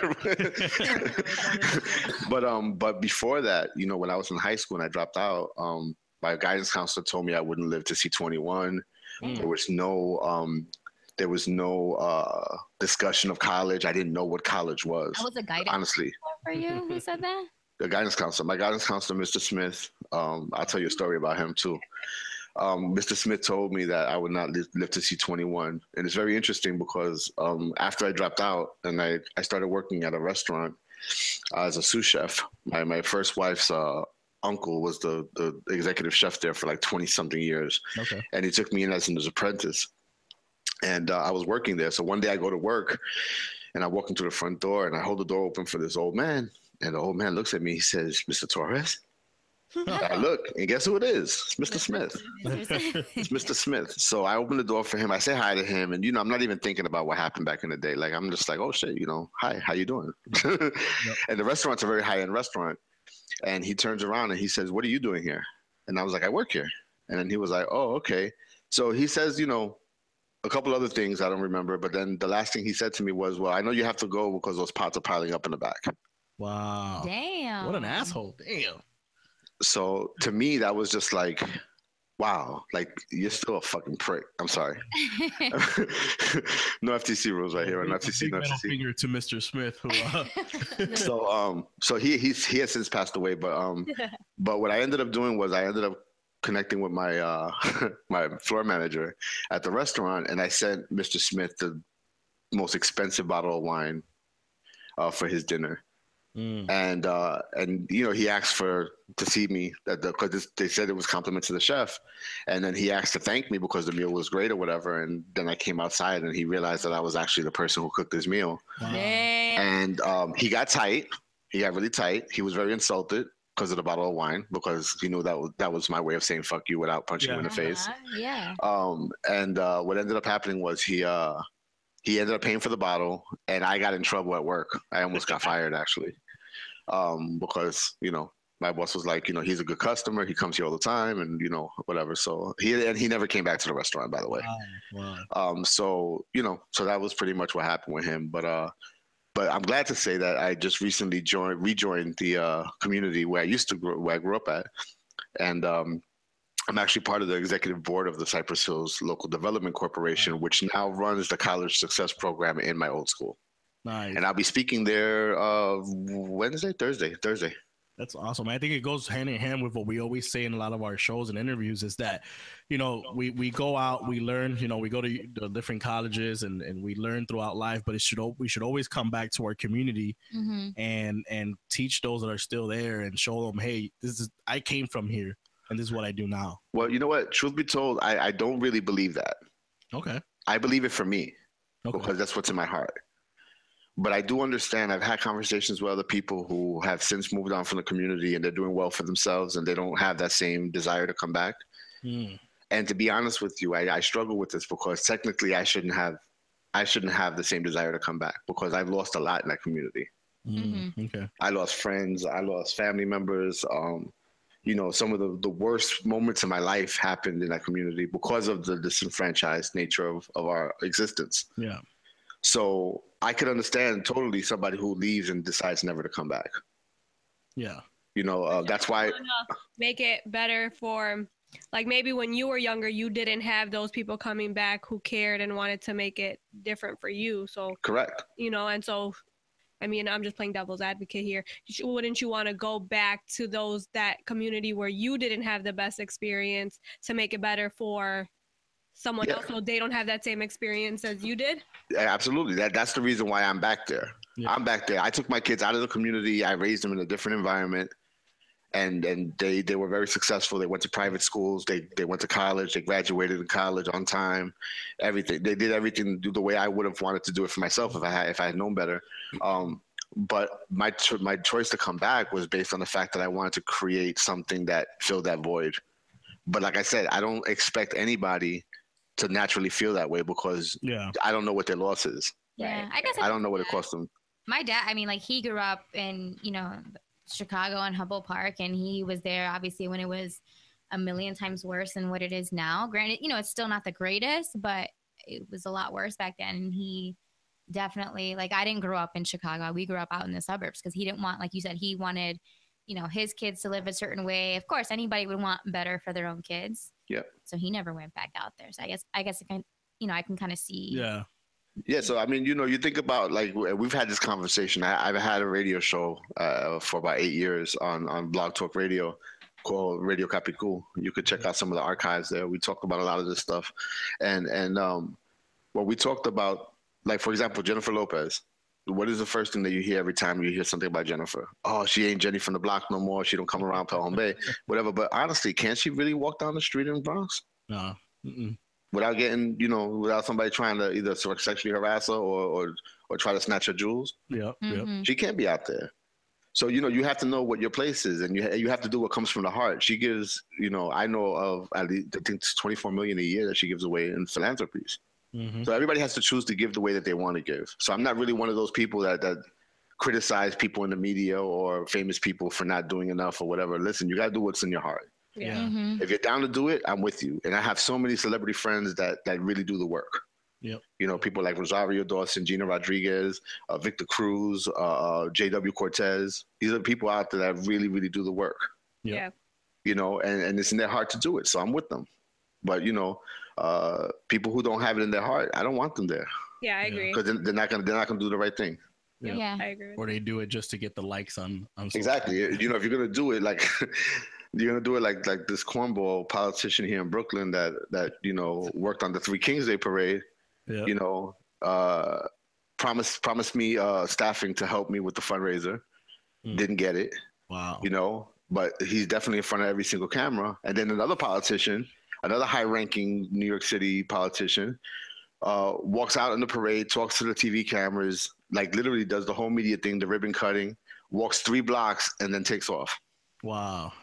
but um, but before that, you know, when I was in high school and I dropped out, um, my guidance counselor told me I wouldn't live to see twenty-one. Mm. There was no um, there was no uh, discussion of college. I didn't know what college was. That was a guidance Honestly, for you. Who said that? the guidance counselor, my guidance counselor, Mister Smith. Um, I'll tell you a story about him too. Um, Mister Smith told me that I would not live, live to see twenty-one. And it's very interesting because um, after I dropped out and I, I started working at a restaurant uh, as a sous chef, my, my first wife's uh, uncle was the, the executive chef there for like twenty something years. Okay. And he took me in as an apprentice. And uh, I was working there. So one day I go to work and I walk into the front door and I hold the door open for this old man. And the old man looks at me. He says, Mister Torres? I look, and guess who it is? It's Mister Smith. It's Mister Smith. So I open the door for him. I say hi to him, and you know, I'm not even thinking about what happened back in the day. Like I'm just like, oh shit, you know, hi, how you doing? Yep. And the restaurant's a very high end restaurant. And he turns around and he says, "What are you doing here?" And I was like, "I work here." And then he was like, "Oh, okay." So he says, you know, a couple other things I don't remember, but then the last thing he said to me was, "Well, I know you have to go because those pots are piling up in the back." Wow. Damn. What an asshole. Damn. So to me, that was just like, wow, like you're still a fucking prick. I'm sorry. No F T C rules right here. No F T C, Big no middle F T C. finger to Mister Smith, who uh, So um, so he he's he has since passed away, but um, but what I ended up doing was I ended up connecting with my uh my floor manager at the restaurant, and I sent Mister Smith the most expensive bottle of wine uh, for his dinner. mm, And uh, and you know he asked for to see me that the because they said it was compliment to the chef, and then he asked to thank me because the meal was great or whatever. And then I came outside and he realized that I was actually the person who cooked his meal. wow. Damn. And um, he got tight. He got really tight. He was very insulted because of the bottle of wine because he knew that was that was my way of saying fuck you without punching Yeah. him in the face. Uh-huh, yeah. Um, and uh, what ended up happening was he uh, he ended up paying for the bottle, and I got in trouble at work. I almost got fired actually. Um, because you know my boss was like, you know, he's a good customer. He comes here all the time, and you know whatever. So he and he never came back to the restaurant, by the way. Wow. Wow. Um, so you know, so that was pretty much what happened with him. But uh, but I'm glad to say that I just recently joined rejoined the uh, community where I used to grow, where I grew up at, and um, I'm actually part of the executive board of the Cypress Hills Local Development Corporation, which now runs the college success program in my old school. Nice. And I'll be speaking there uh, Wednesday, Thursday, Thursday. That's awesome. I think it goes hand in hand with what we always say in a lot of our shows and interviews is that, you know, we, we go out, we learn, you know, we go to the different colleges and, and we learn throughout life, but it should, we should always come back to our community Mm-hmm. and, and teach those that are still there and show them, hey, this is, I came from here and this is what I do now. Well, you know what? Truth be told, I, I don't really believe that. Okay. I believe it for me Okay. because that's what's in my heart. But I do understand. I've had conversations with other people who have since moved on from the community and they're doing well for themselves and they don't have that same desire to come back. Mm. And to be honest with you, I, I struggle with this because technically I shouldn't have, I shouldn't have the same desire to come back because I've lost a lot in that community. Mm. Okay. I lost friends. I lost family members. Um, you know, some of the, the worst moments in my life happened in that community because of the disenfranchised nature of, of our existence. Yeah. So I could understand totally somebody who leaves and decides never to come back. Yeah. You know, uh, that's why. Make it better for, like, maybe when you were younger, you didn't have those people coming back who cared and wanted to make it different for you. So, Correct. you know, and so, I mean, I'm just playing devil's advocate here. Wouldn't you want to go back to those, that community where you didn't have the best experience to make it better for someone Yeah. else so they don't have that same experience as you did? Yeah, absolutely. That that's the reason why I'm back there. Yeah. I'm back there. I took my kids out of the community. I raised them in a different environment, and and they they were very successful. They went to private schools. They they went to college. They graduated in college on time. Everything. They did everything do the way I would have wanted to do it for myself if I had if I had known better. Um, but my cho- my choice to come back was based on the fact that I wanted to create something that filled that void. But like I said, I don't expect anybody to naturally feel that way because Yeah. I don't know what their loss is. Yeah, I guess I don't know what it cost them. my dad, I mean, like he grew up in, you know, Chicago and Humboldt Park, and he was there obviously when it was a million times worse than what it is now. Granted, you know, it's still not the greatest, but it was a lot worse back then. And he definitely, like, I didn't grow up in Chicago. We grew up out in the suburbs because he didn't want, like you said, he wanted, you know, his kids to live a certain way. Of course, anybody would want better for their own kids. Yeah. So he never went back out there. So I guess, I guess, I can, you know, I can kind of see. Yeah. Yeah, so I mean, you know, you think about like we've had this conversation. I, I've had a radio show uh, for about eight years on on Blog Talk Radio called Radio Capicu. You could check out some of the archives there. We talked about a lot of this stuff, and and um, what we talked about, like for example, Jennifer Lopez. What is the first thing that you hear every time you hear something about Jennifer? Oh, she ain't Jenny from the block no more. She don't come around Pelham Bay, whatever. But honestly, can't she really walk down the street in the Bronx? No. Mm-mm. Without getting, you know, without somebody trying to either sort of sexually harass her or, or, or try to snatch her jewels? Yep. Yep. Mhm. She can't be out there. So, you know, you have to know what your place is, and you you have to do what comes from the heart. She gives, you know, I know of at least, I think it's twenty-four million a year that she gives away in philanthropies. Mm-hmm. So everybody has to choose to give the way that they want to give. So I'm not really one of those people that that criticize people in the media or famous people for not doing enough or whatever. Listen, you got to do what's in your heart. Yeah. Mhm. If you're down to do it, I'm with you. And I have so many celebrity friends that that really do the work. Yep. You know, people like Rosario Dawson, Gina Rodriguez, uh, Victor Cruz, uh, uh, J W Cortez. These are people out there that really, really do the work. Yep. Yeah. You know, and, and it's in their heart to do it. So I'm with them. But, you know, uh, people who don't have it in their heart, I don't want them there Yeah, I Yeah. agree. because they're not gonna they're not gonna do the right thing. Yeah. Yeah. I agree with Or they do it just to get the likes on on social Exactly. media. You know, if you're gonna do it like you're gonna do it like like this cornball politician here in Brooklyn that that you know worked on the Three Kings Day parade. Yeah. You know, uh, promised promised me uh, staffing to help me with the fundraiser. Mm. Didn't get it. Wow. You know, but he's definitely in front of every single camera. And then another politician, another high-ranking New York City politician, uh, walks out in the parade, talks to the T V cameras, like literally does the whole media thing, the ribbon cutting, walks three blocks, and then takes off. Wow.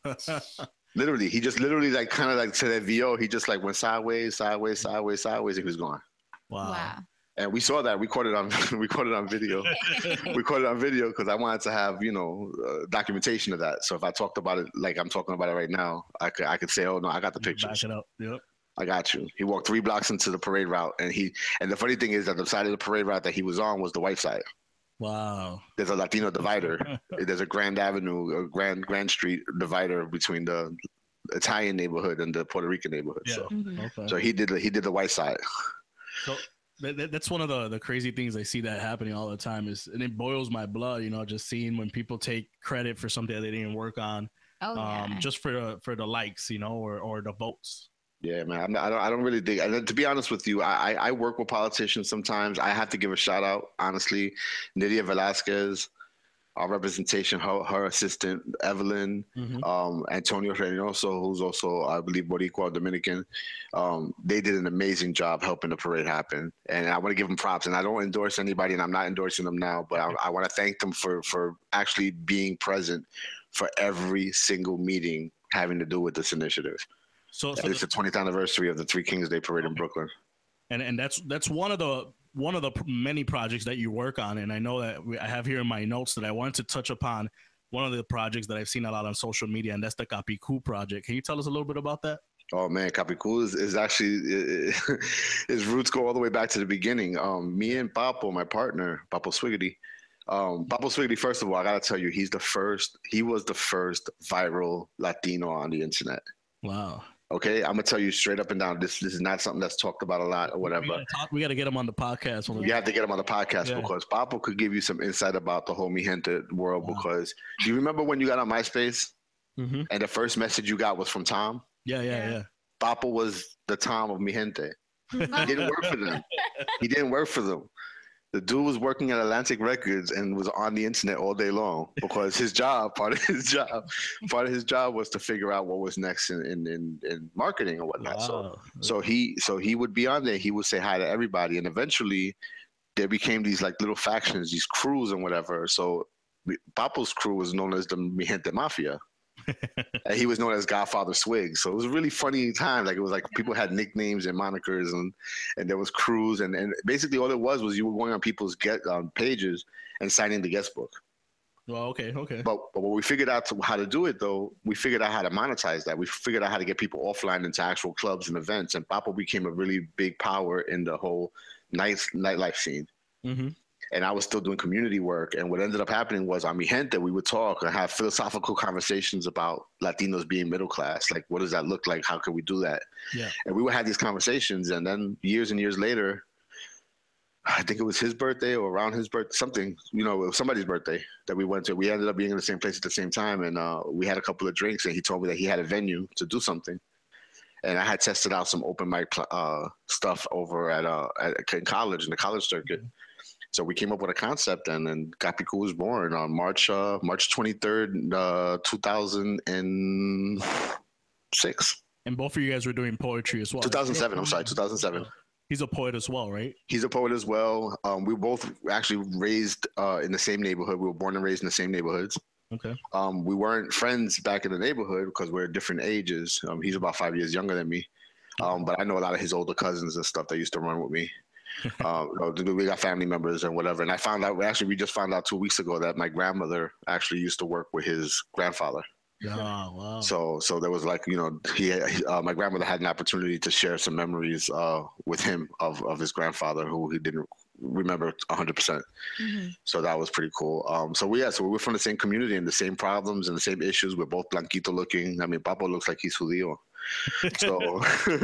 Literally, he just literally like kind of like to that V O, he just like went sideways, sideways, sideways, sideways, and he was gone. Wow. Wow. And we saw that. We caught it on we caught it on video. we caught it on video because I wanted to have you know uh, documentation of that. So if I talked about it like I'm talking about it right now, I could I could say, oh no, I got the Back pictures. it up. Yep. I got you. He walked three blocks into the parade route, and he and the funny thing is that the side of the parade route that he was on was the white side. Wow. There's a Latino divider. There's a Grand Avenue, a Grand Grand Street divider between the Italian neighborhood and the Puerto Rican neighborhood. Yeah. So Mhm. Okay. so he did the, he did the white side. So that, that- that's one of the the crazy things I see that happening all the time is, and it boils my blood, you know, just seeing when people take credit for something that they didn't work on, Oh um, yeah. just for for the likes, you know, or or the votes. Yeah, man. I'm not, I don't. I don't really dig. And to be honest with you, I I I work with politicians sometimes. I have to give a shout out, honestly, Nydia Velasquez, our representation, her, her assistant Evelyn, Mhm. um, Antonio Reynoso, who's also I believe Boricua Dominican. Um, they did an amazing job helping the parade happen, and I want to give them props. And I don't endorse anybody, and I'm not endorsing them now, but I, I want to thank them for for actually being present for every single meeting having to do with this initiative. So, so And it's the twentieth anniversary of the Three Kings Day Parade in Brooklyn. and and that's that's one of the one of the pr- many projects that you work on, and I know that we, I have here in my notes that I wanted to touch upon one of the projects that I've seen a lot on social media, and that's the Capicu project. Can you tell us a little bit about that? Oh man, Capicool is, is actually his roots go all the way back to the beginning. Um, me and Papo, my partner, Papo Swiggity. Um, Papo Swiggity, first of all, I gotta tell you, he's the first. He was the first viral Latino on the internet. Wow. Okay, I'm gonna tell you straight up and down. This this is not something that's talked about a lot or We whatever. gotta, talk, we gotta get him on the podcast. When we- You have to get him on the podcast Yeah. because Papo could give you some insight about the whole Mi Gente world. Wow. Because do you remember when you got on MySpace Mhm. and the first message you got was from Tom? Yeah, yeah, Yeah. yeah. Papo was the Tom of Mi Gente. He didn't work for them. He didn't work for them. The dude was working at Atlantic Records and was on the internet all day long because his job, part of his job, part of his job was to figure out what was next in in, in, in marketing and whatnot. So Wow. so he so he would be on there. He would say hi to everybody, and eventually there became these like little factions, these crews and whatever. So we- Papo's crew was known as the Mi Gente Mafia. And he was known as Godfather Swig. So it was a really funny time. Like it was like people had nicknames and monikers, and and there was crews, and, and basically all it was was you were going on people's get um, pages and signing the guest book. Well, okay, okay. But but when we figured out to, how to do it though, we figured out how to monetize that. We figured out how to get people offline into actual clubs and events, and Papo became a really big power in the whole night nightlife scene. Mm-hmm. And I was still doing community work. And what ended up happening was on Mi Gente, we would talk and have philosophical conversations about Latinos being middle class. Like, what does that look like? How can we do that? Yeah. And we would have these conversations. And then years and years later, I think it was his birthday or around his birthday, something, you know, it was somebody's birthday that we went to. We ended up being in the same place at the same time. And uh, we had a couple of drinks, and he told me that he had a venue to do something. And I had tested out some open mic uh, stuff over at, uh, at in college, in the college circuit. Mm-hmm. So we came up with a concept, and then Capicu was born on March uh, March twenty-third, uh, two thousand six. And both of you guys were doing poetry as well. two thousand seven, I'm sorry, two thousand seven. He's a poet as well, right? He's a poet as well. Um, we were both actually raised uh, in the same neighborhood. We were born and raised in the same neighborhoods. Okay. Um, we weren't friends back in the neighborhood because we're different ages. Um, he's about five years younger than me. Um, but I know a lot of his older cousins and stuff that used to run with me. uh, we got family members and whatever. And I found out, actually, we just found out two weeks ago that my grandmother actually used to work with his grandfather. Oh, wow. So, so there was like, you know, he, uh, my grandmother had an opportunity to share some memories uh, with him of, of his grandfather, who he didn't remember one hundred percent. Mm-hmm. So that was pretty cool. Um, so we, yeah, so we're from the same community and the same problems and the same issues. We're both blanquito looking. I mean, Papo looks like he's judío. so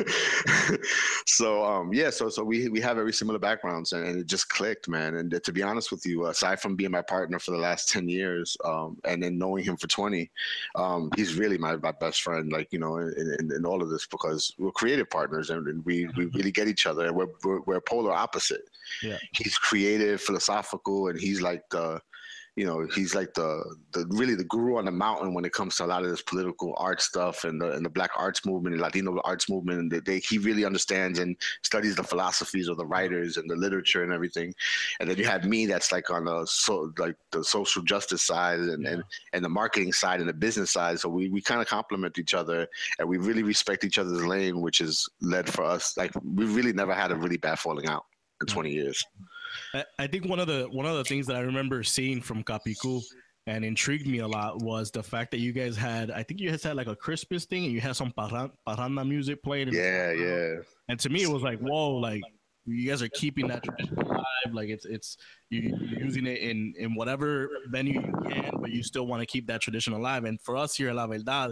so um yeah so so we we have very similar backgrounds, and, and it just clicked, man. And to be honest with you, aside from being my partner for the last ten years um and then knowing him for twenty, um he's really my, my best friend, like, you know, in, in, in all of this, because we're creative partners, and, and we we really get each other, and we're, we're we're polar opposite. Yeah, he's creative, philosophical, and he's like the you know, he's like the, the really the guru on the mountain when it comes to a lot of this political art stuff and the and the Black arts movement and Latino arts movement. And they, they, he really understands and studies the philosophies of the writers and the literature and everything. And then you have me that's like on the so like the social justice side and, yeah. and, and the marketing side and the business side. So we, we kind of complement each other, and we really respect each other's lane, which has led for us. Like, we really never had a really bad falling out in twenty years. I think one of the one of the things that I remember seeing from Capicu and intrigued me a lot was the fact that you guys had, I think you guys had like a Christmas thing, and you had some parran- parranda music playing. Yeah, yeah. And to me, it was like, whoa, like you guys are keeping that tradition alive. Like it's it's you, you're using it in in whatever venue you can, but you still want to keep that tradition alive. And for us here at La Verdad,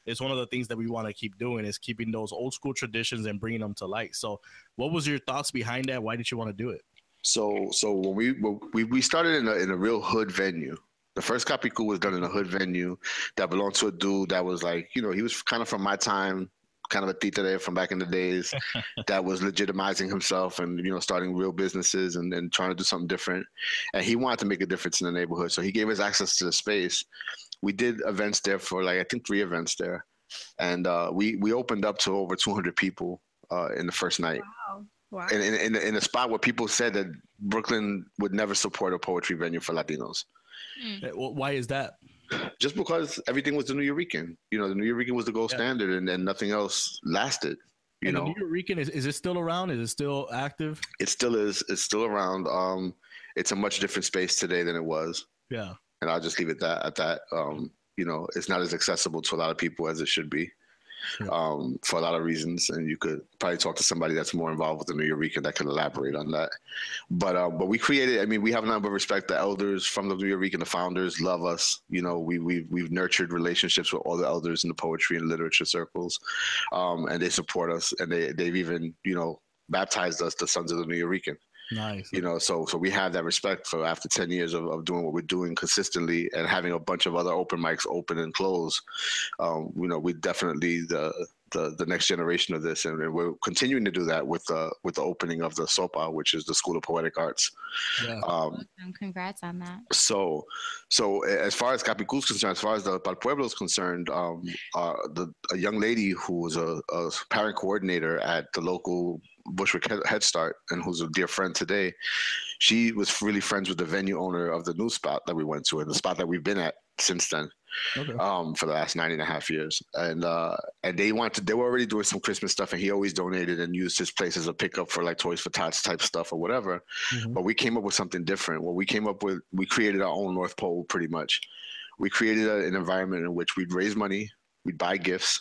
it's one of the things that we want to keep doing is keeping those old school traditions and bringing them to light. So what was your thoughts behind that? Why did you want to do it? So, so when we when we we started in a in a real hood venue. The first Capicu was done in a hood venue that belonged to a dude that was like, you know, he was kind of from my time, kind of a títere from back in the days, that was legitimizing himself and, you know, starting real businesses and, and trying to do something different. And he wanted to make a difference in the neighborhood. So he gave us access to the space. We did events there for like, I think three events there. And uh, we, we opened up to over two hundred people uh, in the first night. Wow. Wow. In, in, in a spot where people said that Brooklyn would never support a poetry venue for Latinos. Mm. Why is that? Just because everything was the Nuyorican. You know, the Nuyorican was the gold yeah. standard, and then nothing else lasted. You and know, the Nuyorican, is, is it still around? Is it still active? It still is. It's still around. Um, it's a much different space today than it was. Yeah. And I'll just leave it that at that. Um, you know, it's not as accessible to a lot of people as it should be. Yeah. Um, for a lot of reasons, and you could probably talk to somebody that's more involved with the Nuyorican that can elaborate on that. But um, but we created. I mean, we have none but respect. The elders from the Nuyorican, the founders, love us. You know, we we we've nurtured relationships with all the elders in the poetry and literature circles, um, and they support us. And they they've even you know baptized us the sons of the Nuyorican. Nice. You know, so so we have that respect for after ten years of, of doing what we're doing consistently and having a bunch of other open mics open and close. Um, you know, we definitely the, the the next generation of this, and we're continuing to do that with the with the opening of the SOPA, which is the School of Poetic Arts. Yeah. Um, Congrats on that. So, so as far as Capicu is concerned, as far as the Pal Pueblo is concerned, um, uh, the a young lady who was a, a parent coordinator at the local Bushwick Head Start and who's a dear friend today, she was really friends with the venue owner of the new spot that we went to and the spot that we've been at since then. Okay. Um, for the last nine and a half years. And uh, and they wanted to, they were already doing some Christmas stuff, and he always donated and used his place as a pickup for like Toys for Tots type stuff or whatever. Mm-hmm. But we came up with something different. Well, we came up with, we created our own North Pole pretty much. We created a, an environment in which we'd raise money, we'd buy gifts,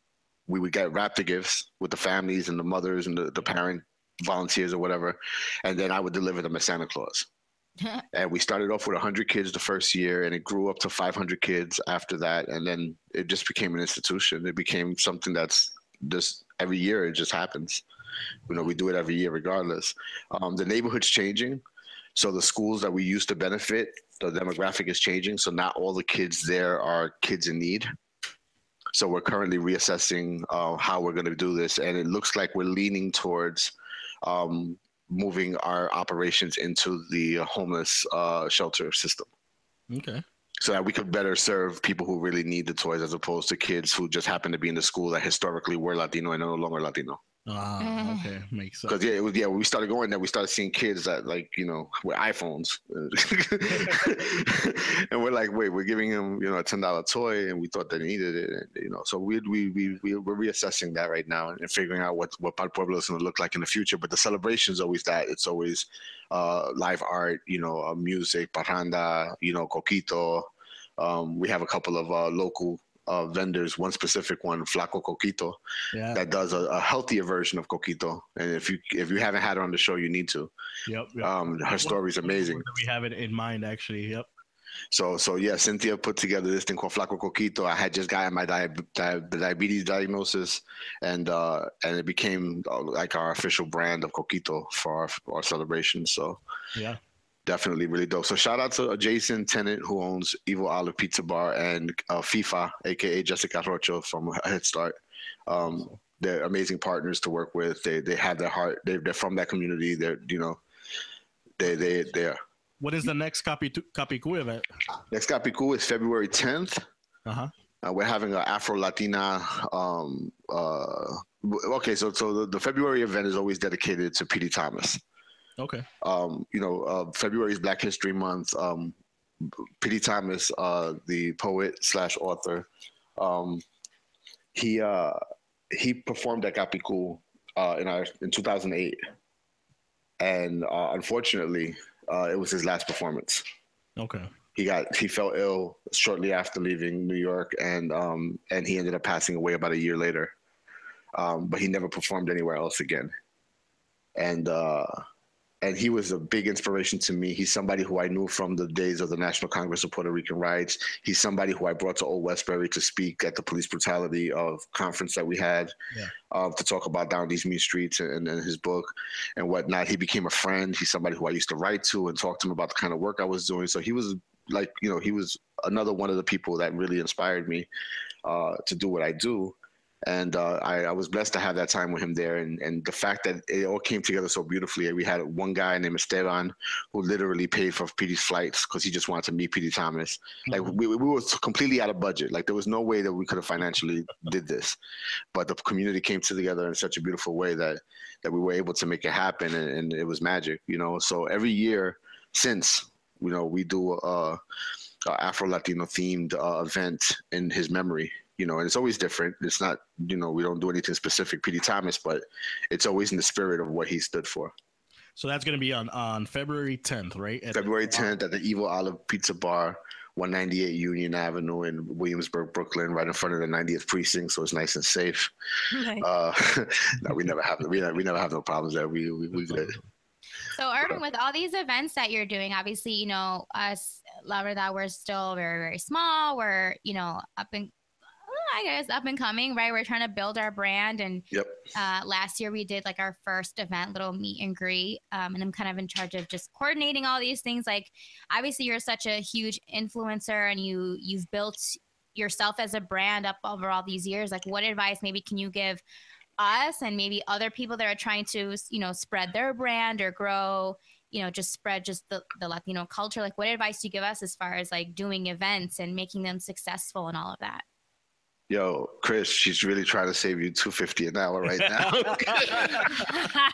we would get wrap the gifts with the families and the mothers and the, the parent volunteers or whatever, and then I would deliver them as Santa Claus. And we started off with one hundred kids the first year, and it grew up to five hundred kids after that. And then it just became an institution. It became something that's just every year it just happens. You know, we do it every year regardless. Um, the neighborhood's changing. So the schools that we used to benefit, the demographic is changing. So not all the kids there are kids in need. So we're currently reassessing uh, how we're going to do this. And it looks like we're leaning towards um, moving our operations into the homeless uh, shelter system. Okay. So that we could better serve people who really need the toys as opposed to kids who just happen to be in the school that historically were Latino and are no longer Latino. Ah, okay, makes sense. Because yeah, it was, yeah, when we started going there, we started seeing kids that like you know with iPhones, and we're like, wait, we're giving them you know a ten dollar toy, and we thought they needed it, and, you know. So we we we we we're reassessing that right now and figuring out what what Pal Pueblo is going to look like in the future. But the celebration is always that. It's always uh, live art, you know, uh, music, parranda, you know, coquito. Um, we have a couple of uh, local. Uh, vendors, one specific one, Flaco Coquito, yeah. that does a, a healthier version of Coquito. And if you if you haven't had her on the show, you need to. Yep. yep. Um, her story is amazing. We have it in mind, actually. Yep. So so yeah, Cynthia put together this thing called Flaco Coquito. I had just gotten my di- di- diabetes diagnosis, and uh, and it became uh, like our official brand of Coquito for our, for our celebration. So yeah. Definitely really dope. So shout out to Jason Tennant, who owns Evil Olive Pizza Bar, and uh, FIFA, aka Jessica Rocho from Head Start. Um, they're amazing partners to work with. They they have their heart. They, they're from that community. They're you know, they they they're. What is the next Capi Capicu event? Next Capicu is February tenth. Uh-huh. Uh, we're having an Afro Latina. Um, uh, okay, so so the, the February event is always dedicated to P D Thomas. Okay. Um, you know, uh, February is Black History Month. Um, P D Thomas, uh, the poet slash author, um, he uh, he performed at Capicu uh, in our in two thousand eight, and uh, unfortunately, uh, it was his last performance. Okay. He got he fell ill shortly after leaving New York, and um, and he ended up passing away about a year later. Um, but he never performed anywhere else again, and. Uh, and he was a big inspiration to me. He's somebody who I knew from the days of the National Congress of Puerto Rican Rights. He's somebody who I brought to Old Westbury to speak at the police brutality of conference that we had, yeah. uh, to talk about Down These Mean Streets and, and his book and whatnot. He became a friend. He's somebody who I used to write to and talk to him about the kind of work I was doing. So he was like, you know, he was another one of the people that really inspired me uh, to do what I do. And uh, I, I was blessed to have that time with him there. And, and the fact that it all came together so beautifully. We had one guy named Esteban who literally paid for P D's flights because he just wanted to meet P D Thomas. Mm-hmm. Like we, we were completely out of budget. Like there was no way that we could have financially did this. But the community came together in such a beautiful way that, that we were able to make it happen. And, and it was magic, you know. So every year since, you know, we do a, a Afro-Latino themed uh, event in his memory. You know, and it's always different. It's not, you know, we don't do anything specific, P D Thomas, but it's always in the spirit of what he stood for. So that's going to be on, on February tenth, right? At February tenth at the Evil Olive Pizza Bar, one ninety-eight Union Avenue in Williamsburg, Brooklyn, right in front of the ninetieth precinct. So it's nice and safe. Nice. Uh, no, we never have, we never, we never have no problems there. We, we, we good. So Urban, with all these events that you're doing, obviously, you know, us, La Verdad, we're still very, very small. We're, you know, up in, I guess up and coming, right? We're trying to build our brand. And yep. uh, last year we did like our first event, little meet and greet. Um, and I'm kind of in charge of just coordinating all these things. Like, obviously you're such a huge influencer and you, you've built yourself as a brand up over all these years. Like, what advice maybe can you give us and maybe other people that are trying to, you know, spread their brand or grow, you know, just spread just the, the Latino culture? Like, what advice do you give us as far as like doing events and making them successful and all of that? Yo, Chris, she's really trying to save you two fifty an hour right now. I,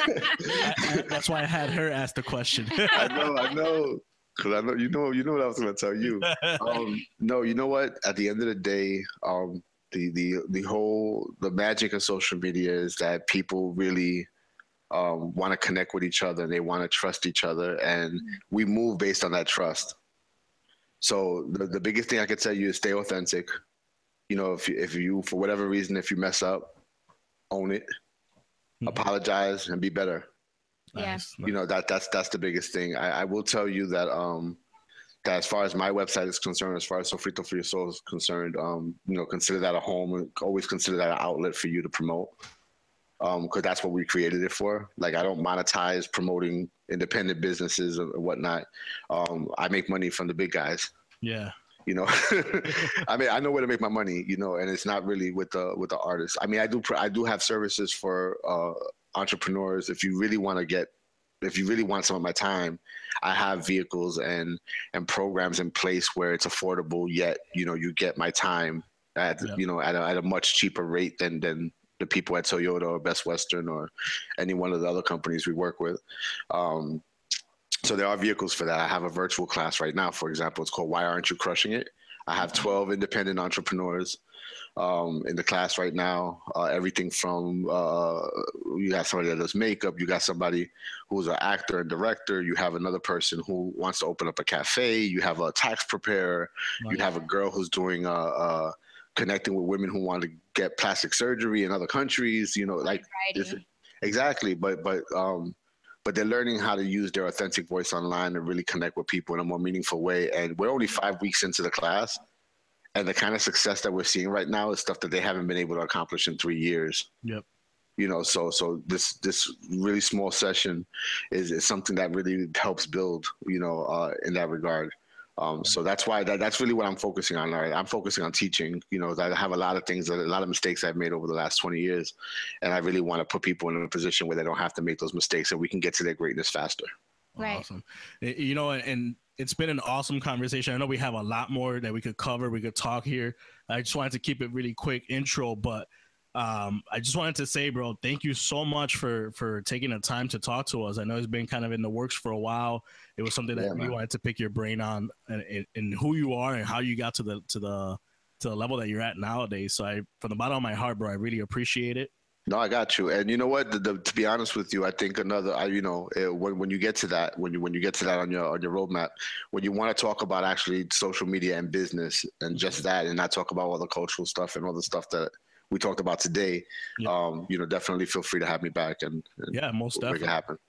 I, that's why I had her ask the question. I know, I know, because I know you know you know what I was going to tell you. Um, no, you know what? At the end of the day, um, the the the whole the magic of social media is that people really um, want to connect with each other and they want to trust each other, and we move based on that trust. So the the biggest thing I can tell you is stay authentic. You know, if you, if you, for whatever reason, if you mess up, own it, mm-hmm. apologize, and be better. Yeah. You know, that that's that's the biggest thing. I, I will tell you that um that as far as my website is concerned, as far as Sofrito for Your Soul is concerned, um, you know, consider that a home and always consider that an outlet for you to promote. Um, because that's what we created it for. Like, I don't monetize promoting independent businesses or, or whatnot. Um, I make money from the big guys. Yeah. You know, I mean, I know where to make my money, you know, and it's not really with the with the artists. I mean, I do I do have services for uh, entrepreneurs. If you really want to get, if you really want some of my time, I have vehicles and and programs in place where it's affordable. Yet, you know, you get my time at yeah. you know at a, at a much cheaper rate than than the people at Toyota or Best Western or any one of the other companies we work with. Um, So there are vehicles for that. I have a virtual class right now, for example. It's called Why Aren't You Crushing It? I have twelve independent entrepreneurs um, in the class right now. Uh, everything from, uh, you got somebody that does makeup. You got somebody who's an actor and director. You have another person who wants to open up a cafe. You have a tax preparer. Wow. You have a girl who's doing uh, uh, connecting with women who want to get plastic surgery in other countries. You know, like exactly. But, but, um, but they're learning how to use their authentic voice online and really connect with people in a more meaningful way. And we're only five weeks into the class, and the kind of success that we're seeing right now is stuff that they haven't been able to accomplish in three years. Yep. You know, so so this this really small session is, is something that really helps build, you know, uh, in that regard. Um, so that's why that, that's really what I'm focusing on. Right? I'm focusing on teaching. You know, I have a lot of things, that, a lot of mistakes I've made over the last twenty years, and I really want to put people in a position where they don't have to make those mistakes, and we can get to their greatness faster. Right. Awesome. You know, and it's been an awesome conversation. I know we have a lot more that we could cover. We could talk here. I just wanted to keep it really quick intro, but um, I just wanted to say, bro, thank you so much for for taking the time to talk to us. I know it's been kind of in the works for a while. It was something that yeah, we man. wanted to pick your brain on, and, and who you are and how you got to the to the to the level that you're at nowadays. So I, from the bottom of my heart, bro, I really appreciate it. No, I got you. And you know what? The, the, to be honest with you, I think another, I, you know, uh, when when you get to that, when you when you get to that on your on your roadmap, when you want to talk about actually social media and business and just that, and not talk about all the cultural stuff and all the stuff that we talked about today, yeah. um, you know, definitely feel free to have me back and, and yeah, most definitely. Make it happen.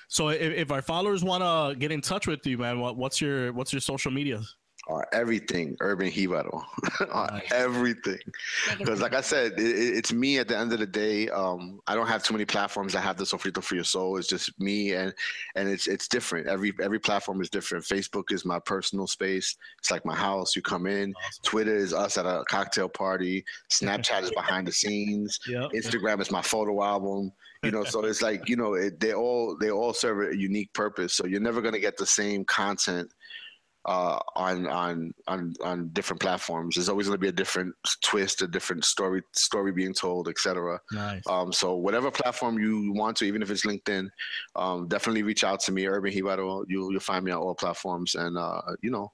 So if, if our followers want to get in touch with you, man, what, what's your what's your social media? Uh, everything Urban Jibaro, uh, Nice. everything. Because like I said, it, it's me at the end of the day. Um, I don't have too many platforms that have the Sofrito for Your Soul. It's just me, and and it's it's different. Every every platform is different. Facebook is my personal space. It's like my house. You come in. Awesome. Twitter is us at a cocktail party. Snapchat is behind the scenes. Yep. Instagram is my photo album. You know, so it's like, you know, it, they all they all serve a unique purpose. So you're never gonna get the same content uh on on on on different platforms. There's always going to be a different twist, a different story story being told, etc. Nice. Um so whatever platform you want to, even if it's LinkedIn, um definitely reach out to me, Urban Jibaro. You, you'll find me on all platforms, and uh you know,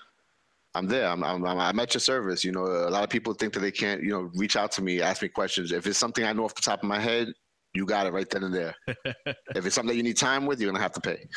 I'm there. I'm, I'm I'm at your service. You know, a lot of people think that they can't, you know, reach out to me, ask me questions. If it's something I know off the top of my head, you got it right then and there. If it's something that you need time with, you're gonna have to pay.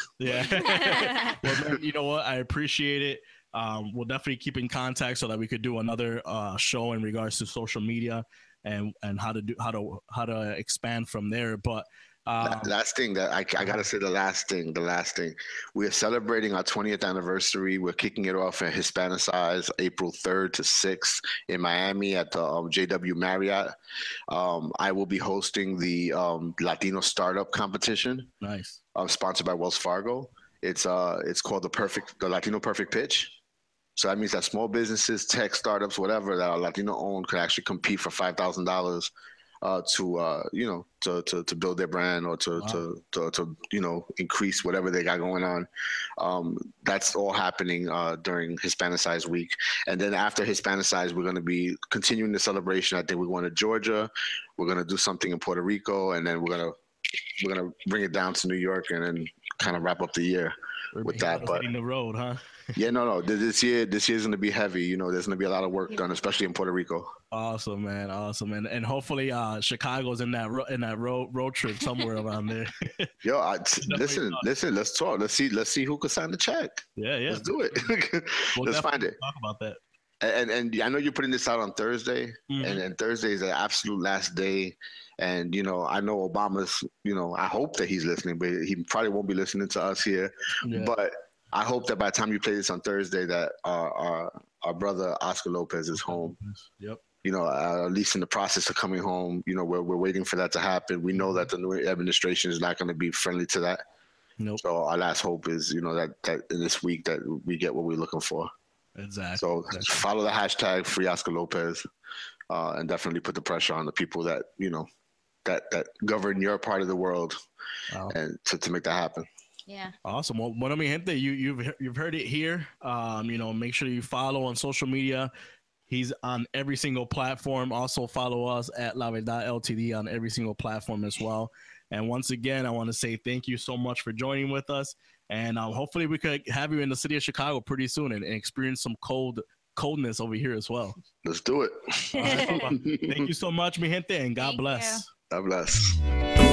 Yeah. Well, man, you know what? I appreciate it. Um, we'll definitely keep in contact so that we could do another uh, show in regards to social media and and how to do how to how to expand from there. But um, last thing that I, I gotta say, the last thing, the last thing, we are celebrating our twentieth anniversary. We're kicking it off in Hispanicize April third to sixth in Miami at the um, J W Marriott. Um, I will be hosting the um, Latino Startup Competition. Nice. Uh, sponsored by Wells Fargo. It's uh, it's called the perfect, the Latino Perfect Pitch. So that means that small businesses, tech startups, whatever that are Latino owned could actually compete for five thousand dollars uh, to uh, you know, to, to to build their brand, or to, Wow. to to to you know, increase whatever they got going on. Um, that's all happening uh, during Hispanicize week, and then after Hispanicize, we're going to be continuing the celebration. I think we're going to Georgia. We're going to do something in Puerto Rico, and then we're gonna we're gonna bring it down to New York, and then kind of wrap up the year with that. But hitting the road, huh? yeah, no, no. This year, this year's gonna be heavy. You know, there's gonna be a lot of work done, especially in Puerto Rico. Awesome, man. Awesome, and and hopefully, uh, Chicago's in that ro- in that road road trip somewhere around there. Yo, I, listen, listen. Let's talk. Let's see. Let's see who can sign the check. Yeah, yeah. Let's do it. We'll Let's find it. Talk about that. And and I know you're putting this out on Thursday, Mhm. and, and Thursday is the absolute last day. And you know, I know Obama's. You know, I hope that he's listening, but he probably won't be listening to us here. Yeah. But I hope that by the time you play this on Thursday, that our our, our brother Oscar Lopez is home. Yep. You know, uh, at least in the process of coming home. You know, we're we're waiting for that to happen. We know that the new administration is not going to be friendly to that. Nope. So our last hope is, you know, that that in this week that we get what we're looking for. Exactly. So Exactly. follow the hashtag Free Oscar Lopez, uh, and definitely put the pressure on the people that, you know, that that govern your part of the world, Wow. and to, to make that happen. Yeah. Awesome. Well, bueno, mi gente, you you've you've heard it here. Um, you know, make sure you follow on social media. He's on every single platform. Also follow us at La Verdad L T D on every single platform as well. And once again, I want to say thank you so much for joining with us. And um, hopefully we could have you in the city of Chicago pretty soon, and, and experience some cold coldness over here as well. Let's do it. All right, thank you so much, mi gente, and God Thank bless. you. God bless.